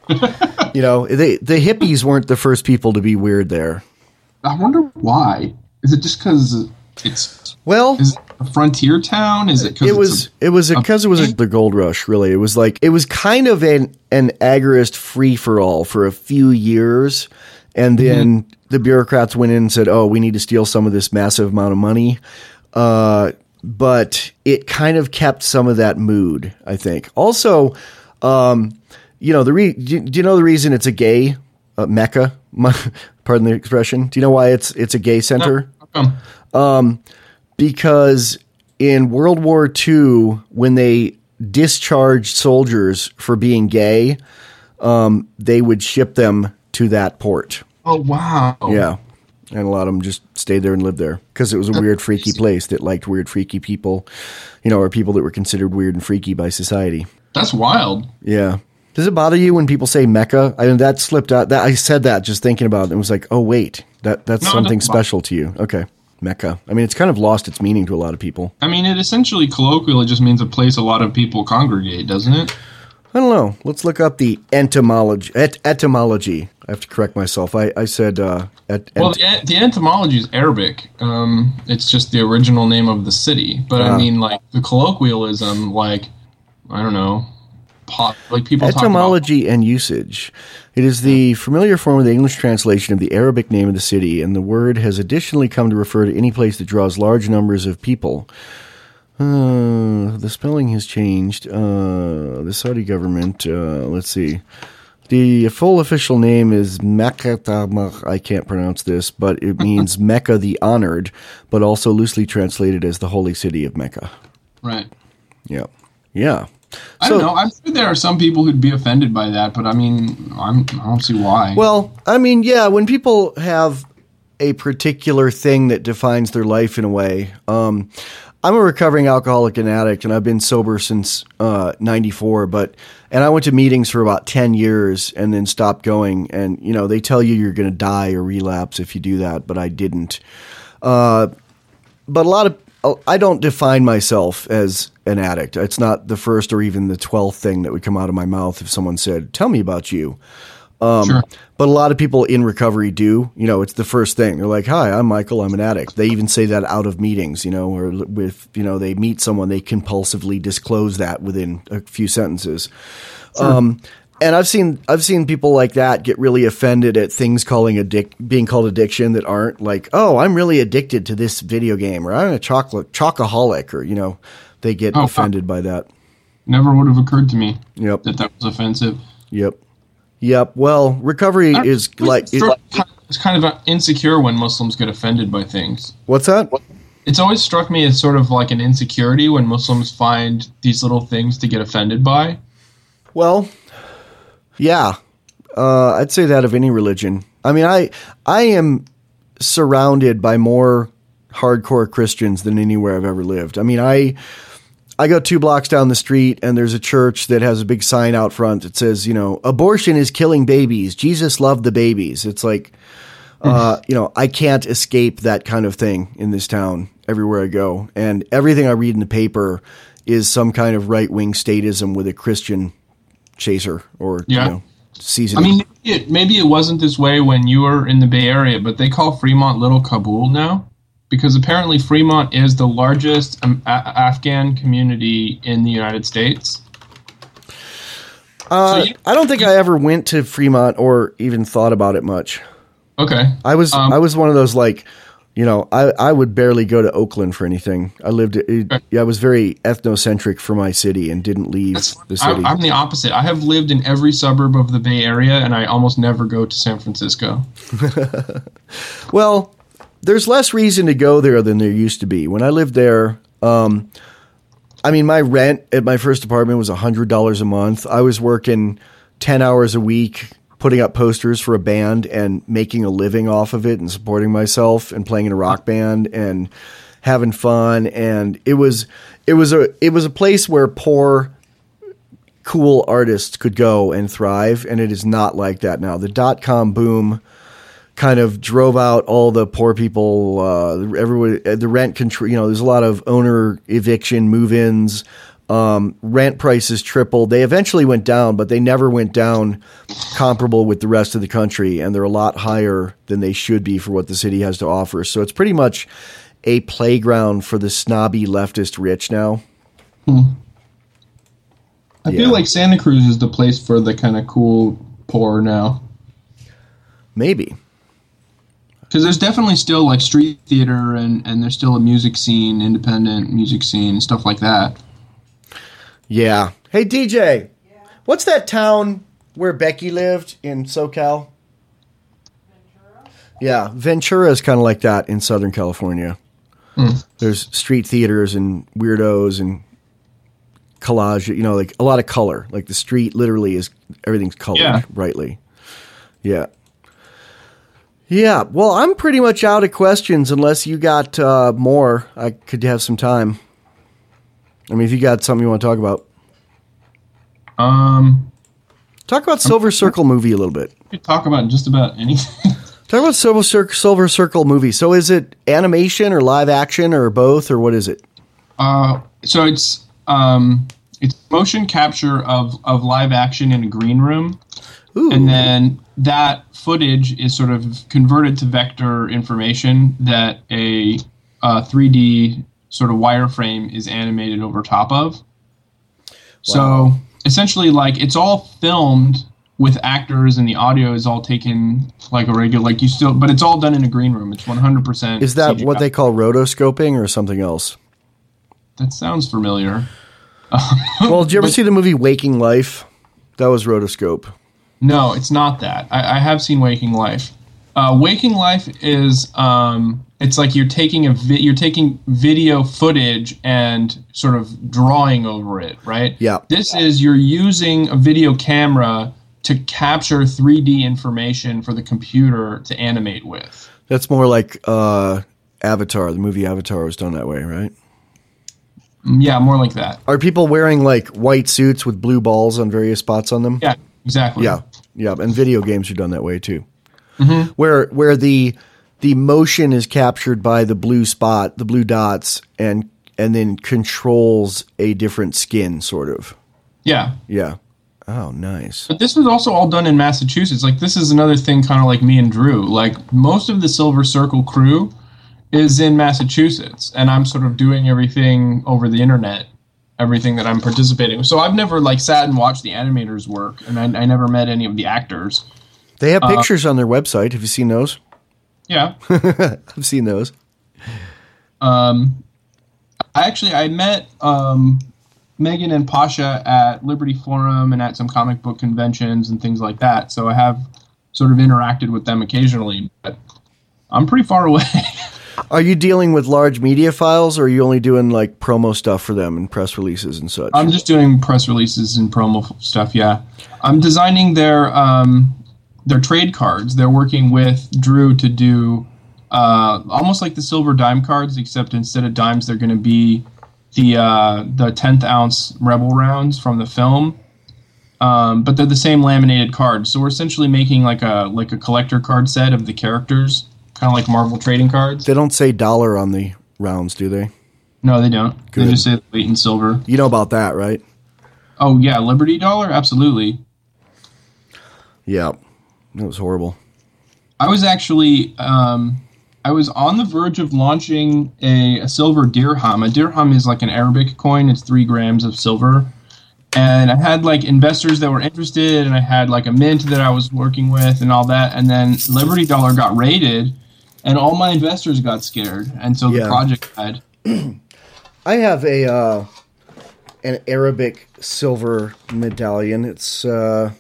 You know, they, the hippies weren't the first people to be weird there. I wonder why. Is it just because it's well? Is it a frontier town? Is it? Cause it was. A, it was because it was a, the gold rush. Really, it was like it was kind of an an agorist free for all for a few years, and then mm-hmm. the bureaucrats went in and said, "Oh, we need to steal some of this massive amount of money." Uh, but it kind of kept some of that mood, I think. Also, um, you know, the re- do, do you know the reason it's a gay uh, mecca? Pardon the expression. Do you know why it's it's a gay center? No. Um, because in World War Two, when they discharged soldiers for being gay, um, they would ship them to that port. Oh, wow. Yeah. And a lot of them just stayed there and lived there because it was a weird, freaky place that liked weird, freaky people, you know, or people that were considered weird and freaky by society. That's wild. Yeah. Does it bother you when people say Mecca? I mean, that slipped out. That I said that just thinking about it. It was like, oh, wait, that that's no, something special to you. Okay. Mecca. I mean, it's kind of lost its meaning to a lot of people. I mean, it essentially colloquially just means a place a lot of people congregate, doesn't it? I don't know. Let's look up the etymology. Et- etymology. I have to correct myself. I, I said... Uh, et- well, the, the etymology is Arabic. Um, it's just the original name of the city. But uh, I mean, like, the colloquialism, like, I don't know, pop, like people etymology talk about- and usage. It is the familiar form of the English translation of the Arabic name of the city, and the word has additionally come to refer to any place that draws large numbers of people. Uh, the spelling has changed. Uh, the Saudi government, uh, let's see. The full official name is Mecca. I can't pronounce this, but it means Mecca the Honored, but also loosely translated as the Holy City of Mecca. Right. Yeah. Yeah. I so, don't know. I'm sure there are some people who'd be offended by that, but I mean, I'm, I don't see why. Well, I mean, yeah, when people have a particular thing that defines their life in a way, um, I'm a recovering alcoholic and addict, and I've been sober since uh, ninety-four. But and I went to meetings for about ten years, and then stopped going. And you know, they tell you you're going to die or relapse if you do that, but I didn't. Uh, but a lot of I don't define myself as an addict. It's not the first or even the twelfth thing that would come out of my mouth if someone said, "Tell me about you." Um, Sure. But a lot of people in recovery do. You know, it's the first thing. They're like, "Hi, I'm Michael. I'm an addict." They even say that out of meetings, you know, or with, you know, they meet someone, they compulsively disclose that within a few sentences. Sure. Um, and I've seen I've seen people like that get really offended at things calling addic- being called addiction that aren't, like, "Oh, I'm really addicted to this video game," or "I'm a chocolate chocoholic," or, you know, they get Oh, offended by that. Never would have occurred to me Yep. that that was offensive. Yep. Yep. Well, recovery I- is it's like it, struck- it's kind of insecure when Muslims get offended by things. what's that? It's always struck me as sort of like an insecurity when Muslims find these little things to get offended by. Well, yeah, uh, I'd say that of any religion. I mean, I I am surrounded by more hardcore Christians than anywhere I've ever lived. I mean, I I go two blocks down the street and there's a church that has a big sign out front that says, you know, "Abortion is killing babies. Jesus loved the babies." It's like, uh, you know, I can't escape that kind of thing in this town everywhere I go. And everything I read in the paper is some kind of right-wing statism with a Christian chaser or, Yeah. you know, seasoning. I mean, maybe it, maybe it wasn't this way when you were in the Bay Area, but they call Fremont Little Kabul now because apparently Fremont is the largest um, a- Afghan community in the United States. uh, so you- I don't think I ever went to Fremont or even thought about it much. Okay. I was Um, I was one of those, like, you know, I, I would barely go to Oakland for anything. I lived, it, yeah, I was very ethnocentric for my city and didn't leave the city. I, I'm the opposite. I have lived in every suburb of the Bay Area, and I almost never go to San Francisco. Well, there's less reason to go there than there used to be. When I lived there, um, I mean, my rent at my first apartment was one hundred dollars a month. I was working ten hours a week, putting up posters for a band and making a living off of it and supporting myself and playing in a rock band and having fun. And it was, it was a, it was a place where poor, cool artists could go and thrive. And it is not like that now. The dot-com boom kind of drove out all the poor people. Uh, everyone, the rent control, you know, there's a lot of owner eviction, move-ins. Um, rent prices tripled. They eventually went down, but they never went down comparable with the rest of the country. And they're a lot higher than they should be for what the city has to offer. So it's pretty much a playground for the snobby leftist rich now. I Yeah. feel like Santa Cruz is the place for the kind of cool poor now. Maybe. Because there's definitely still like street theater and, and there's still a music scene, independent music scene, stuff like that. Yeah. Hey, D J, yeah. What's that town where Becky lived in SoCal? Ventura? Yeah, Ventura is kind of like that in Southern California. Mm. There's street theaters and weirdos and collage, you know, like a lot of color. Like the street literally is, everything's colored yeah. brightly. Yeah. Yeah, well, I'm pretty much out of questions unless you got uh, more. I could have some time. I mean, if you got something you want to talk about. Um, talk about Silver Circle movie a little bit. We could talk about just about anything. Talk about Silver, Cir- Silver Circle movie. So is it animation or live action or both, or what is it? Uh, so it's um, it's motion capture of, of live action in a green room. Ooh. And then that footage is sort of converted to vector information that a uh, three D sort of wireframe is animated over top of. Wow. So essentially, like, it's all filmed with actors and the audio is all taken like a regular, like you still, but it's all done in a green room. It's one hundred percent Is that C G I. What they call rotoscoping or something else? That sounds familiar. Well, did you ever but, see the movie Waking Life? That was rotoscope. No, it's not that. I, I have seen Waking Life. Uh, Waking Life is um, it's like you're taking a vi- you're taking video footage and sort of drawing over it, right? Yeah. This is you're using a video camera to capture three D information for the computer to animate with. That's more like uh, Avatar. The movie Avatar was done that way, right? Yeah, more like that. Are people wearing like white suits with blue balls on various spots on them? Yeah, exactly. Yeah, yeah, and video games are done that way too. Mm-hmm. Where where the the motion is captured by the blue spot, the blue dots, and and then controls a different skin, sort of. Yeah. Yeah. Oh, nice. But this was also all done in Massachusetts. Like, this is another thing kind of like me and Drew. Like, most of the Silver Circle crew is in Massachusetts, and I'm sort of doing everything over the internet, everything that I'm participating with. So I've never, like, sat and watched the animators work, and I, I never met any of the actors. They have Uh, pictures on their website. Have you seen those? Yeah. I've seen those. Um, I actually, I met um, Megan and Pasha at Liberty Forum and at some comic book conventions and things like that. So I have sort of interacted with them occasionally, but I'm pretty far away. Are you dealing with large media files, or are you only doing like promo stuff for them and press releases and such? I'm just doing press releases and promo stuff, yeah. I'm designing their um, their trade cards. They're working with Drew to do uh, almost like the silver dime cards, except instead of dimes, they're going to be the uh, the tenth ounce Rebel rounds from the film. Um, but they're the same laminated cards. So we're essentially making like a like a collector card set of the characters, kind of like Marvel trading cards. They don't say dollar on the rounds, do they? No, they don't. Good. They just say weight in silver. You know about that, right? Oh, yeah, Liberty Dollar? Absolutely. Yeah. That was horrible. I was actually, um, I was on the verge of launching a, a silver dirham. A dirham is like an Arabic coin. It's three grams of silver. And I had like investors that were interested, and I had like a mint that I was working with and all that. And then Liberty Dollar got raided, and all my investors got scared. And so the Yeah. project died. I have a uh, an Arabic silver medallion. It's uh,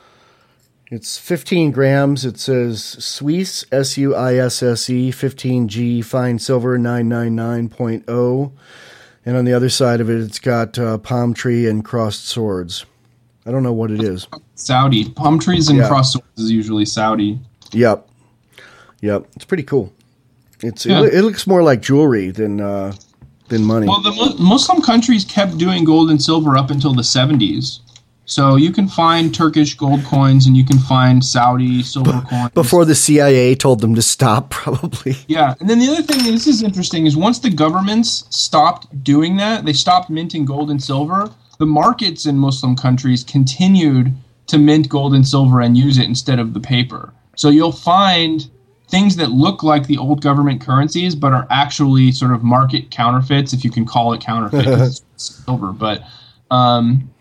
it's fifteen grams. It says Suisse, S U I S S E, fifteen G, fine silver, nine ninety-nine point oh. And on the other side of it, it's got uh, palm tree and crossed swords. I don't know what it is. Saudi. Palm trees and Yeah. cross swords is usually Saudi. Yep. Yep. It's pretty cool. It's Yeah. it, it looks more like jewelry than uh, than money. Well, the Mu- Muslim countries kept doing gold and silver up until the seventies. So you can find Turkish gold coins and you can find Saudi silver coins. Before the C I A told them to stop, probably. Yeah, and then the other thing, this is interesting, is once the governments stopped doing that, they stopped minting gold and silver, the markets in Muslim countries continued to mint gold and silver and use it instead of the paper. So you'll find things that look like the old government currencies, but are actually sort of market counterfeits, if you can call it counterfeit, 'cause it's silver. But um,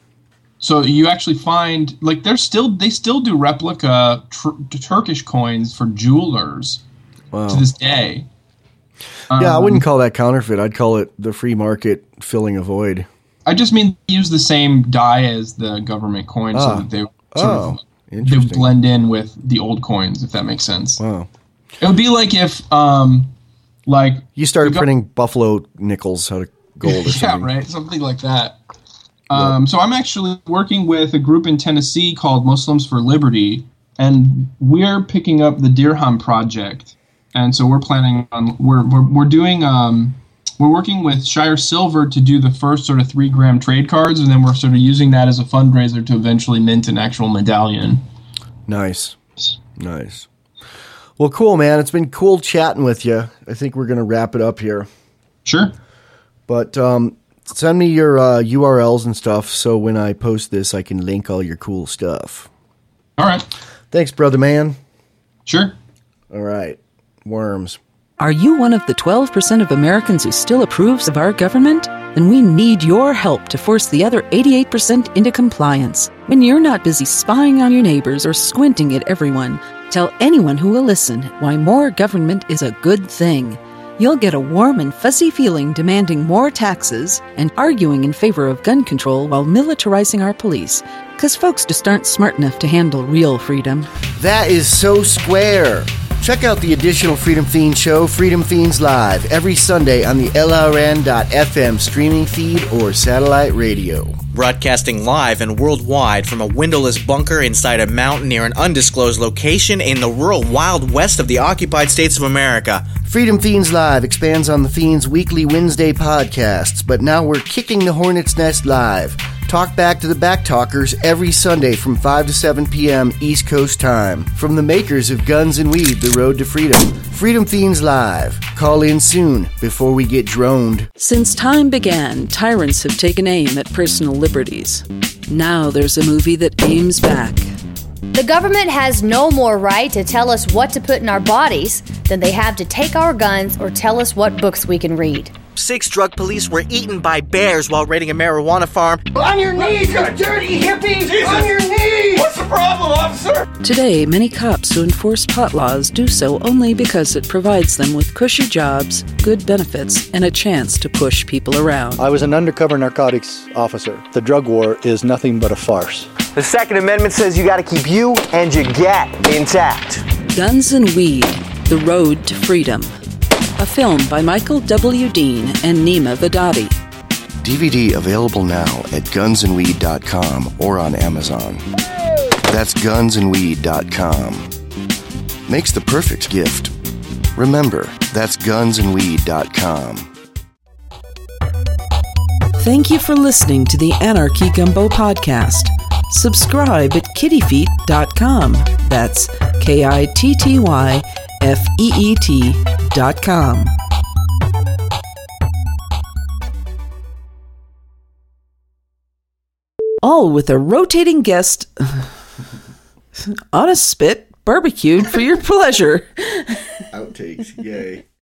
so you actually find, like, they're still they still do replica tr- Turkish coins for jewelers Wow. to this day. Yeah, I Um, wouldn't call that counterfeit. I'd call it the free market filling a void. I just mean they use the same dye as the government coins, Ah. so that they sort Oh, of they interesting. blend in with the old coins, if that makes sense. Wow. It would be like if, um, like You started the gov- printing buffalo nickels out of gold or yeah, something. right, something like that. Um, so I'm actually working with a group in Tennessee called Muslims for Liberty, and we're picking up the Dirham project. And so we're planning on we're we're, we're doing um, we're working with Shire Silver to do the first sort of three gram trade cards, and then we're sort of using that as a fundraiser to eventually mint an actual medallion. Nice. Nice. Well, cool, man. It's been cool chatting with you. I think we're going to wrap it up here. Sure. But um, send me your uh, U R Ls and stuff so when I post this, I can link all your cool stuff. All right. Thanks, brother man. Sure. All right. Worms. Are you one of the twelve percent of Americans who still approves of our government? Then we need your help to force the other eighty-eight percent into compliance. When you're not busy spying on your neighbors or squinting at everyone, tell anyone who will listen why more government is a good thing. You'll get a warm and fuzzy feeling demanding more taxes and arguing in favor of gun control while militarizing our police. Because folks just aren't smart enough to handle real freedom. That is so square. Check out the additional Freedom Fiends show, Freedom Fiends Live, every Sunday on the L R N dot F M streaming feed or satellite radio. Broadcasting live and worldwide from a windowless bunker inside a mountain near an undisclosed location in the rural Wild West of the occupied states of America. Freedom Fiends Live expands on the Fiends' weekly Wednesday podcasts, but now we're kicking the hornet's nest live. Talk back to the back talkers every Sunday from five to seven p.m. East Coast time. From the makers of Guns and Weed, The Road to Freedom. Freedom Fiends Live. Call in soon before we get droned. Since time began, tyrants have taken aim at personal liberties. Now there's a movie that aims back. The government has no more right to tell us what to put in our bodies than they have to take our guns or tell us what books we can read. Six drug police were eaten by bears while raiding a marijuana farm. On your knees, you dirty hippie! Jesus. On your knees! What's the problem, officer? Today, many cops who enforce pot laws do so only because it provides them with cushy jobs, good benefits, and a chance to push people around. I was an undercover narcotics officer. The drug war is nothing but a farce. The Second Amendment says you gotta keep you and your gat intact. Guns and Weed, The Road to Freedom. A film by Michael W. Dean and Nima Vedadi. D V D available now at guns and weed dot com or on Amazon. That's guns and weed dot com. Makes the perfect gift. Remember, that's guns and weed dot com. Thank you for listening to the Anarchy Gumbo podcast. Subscribe at kitty feet dot com. That's K I T T Y F E E T dot com. All with a rotating guest on a spit, barbecued for your pleasure. Outtakes, yay.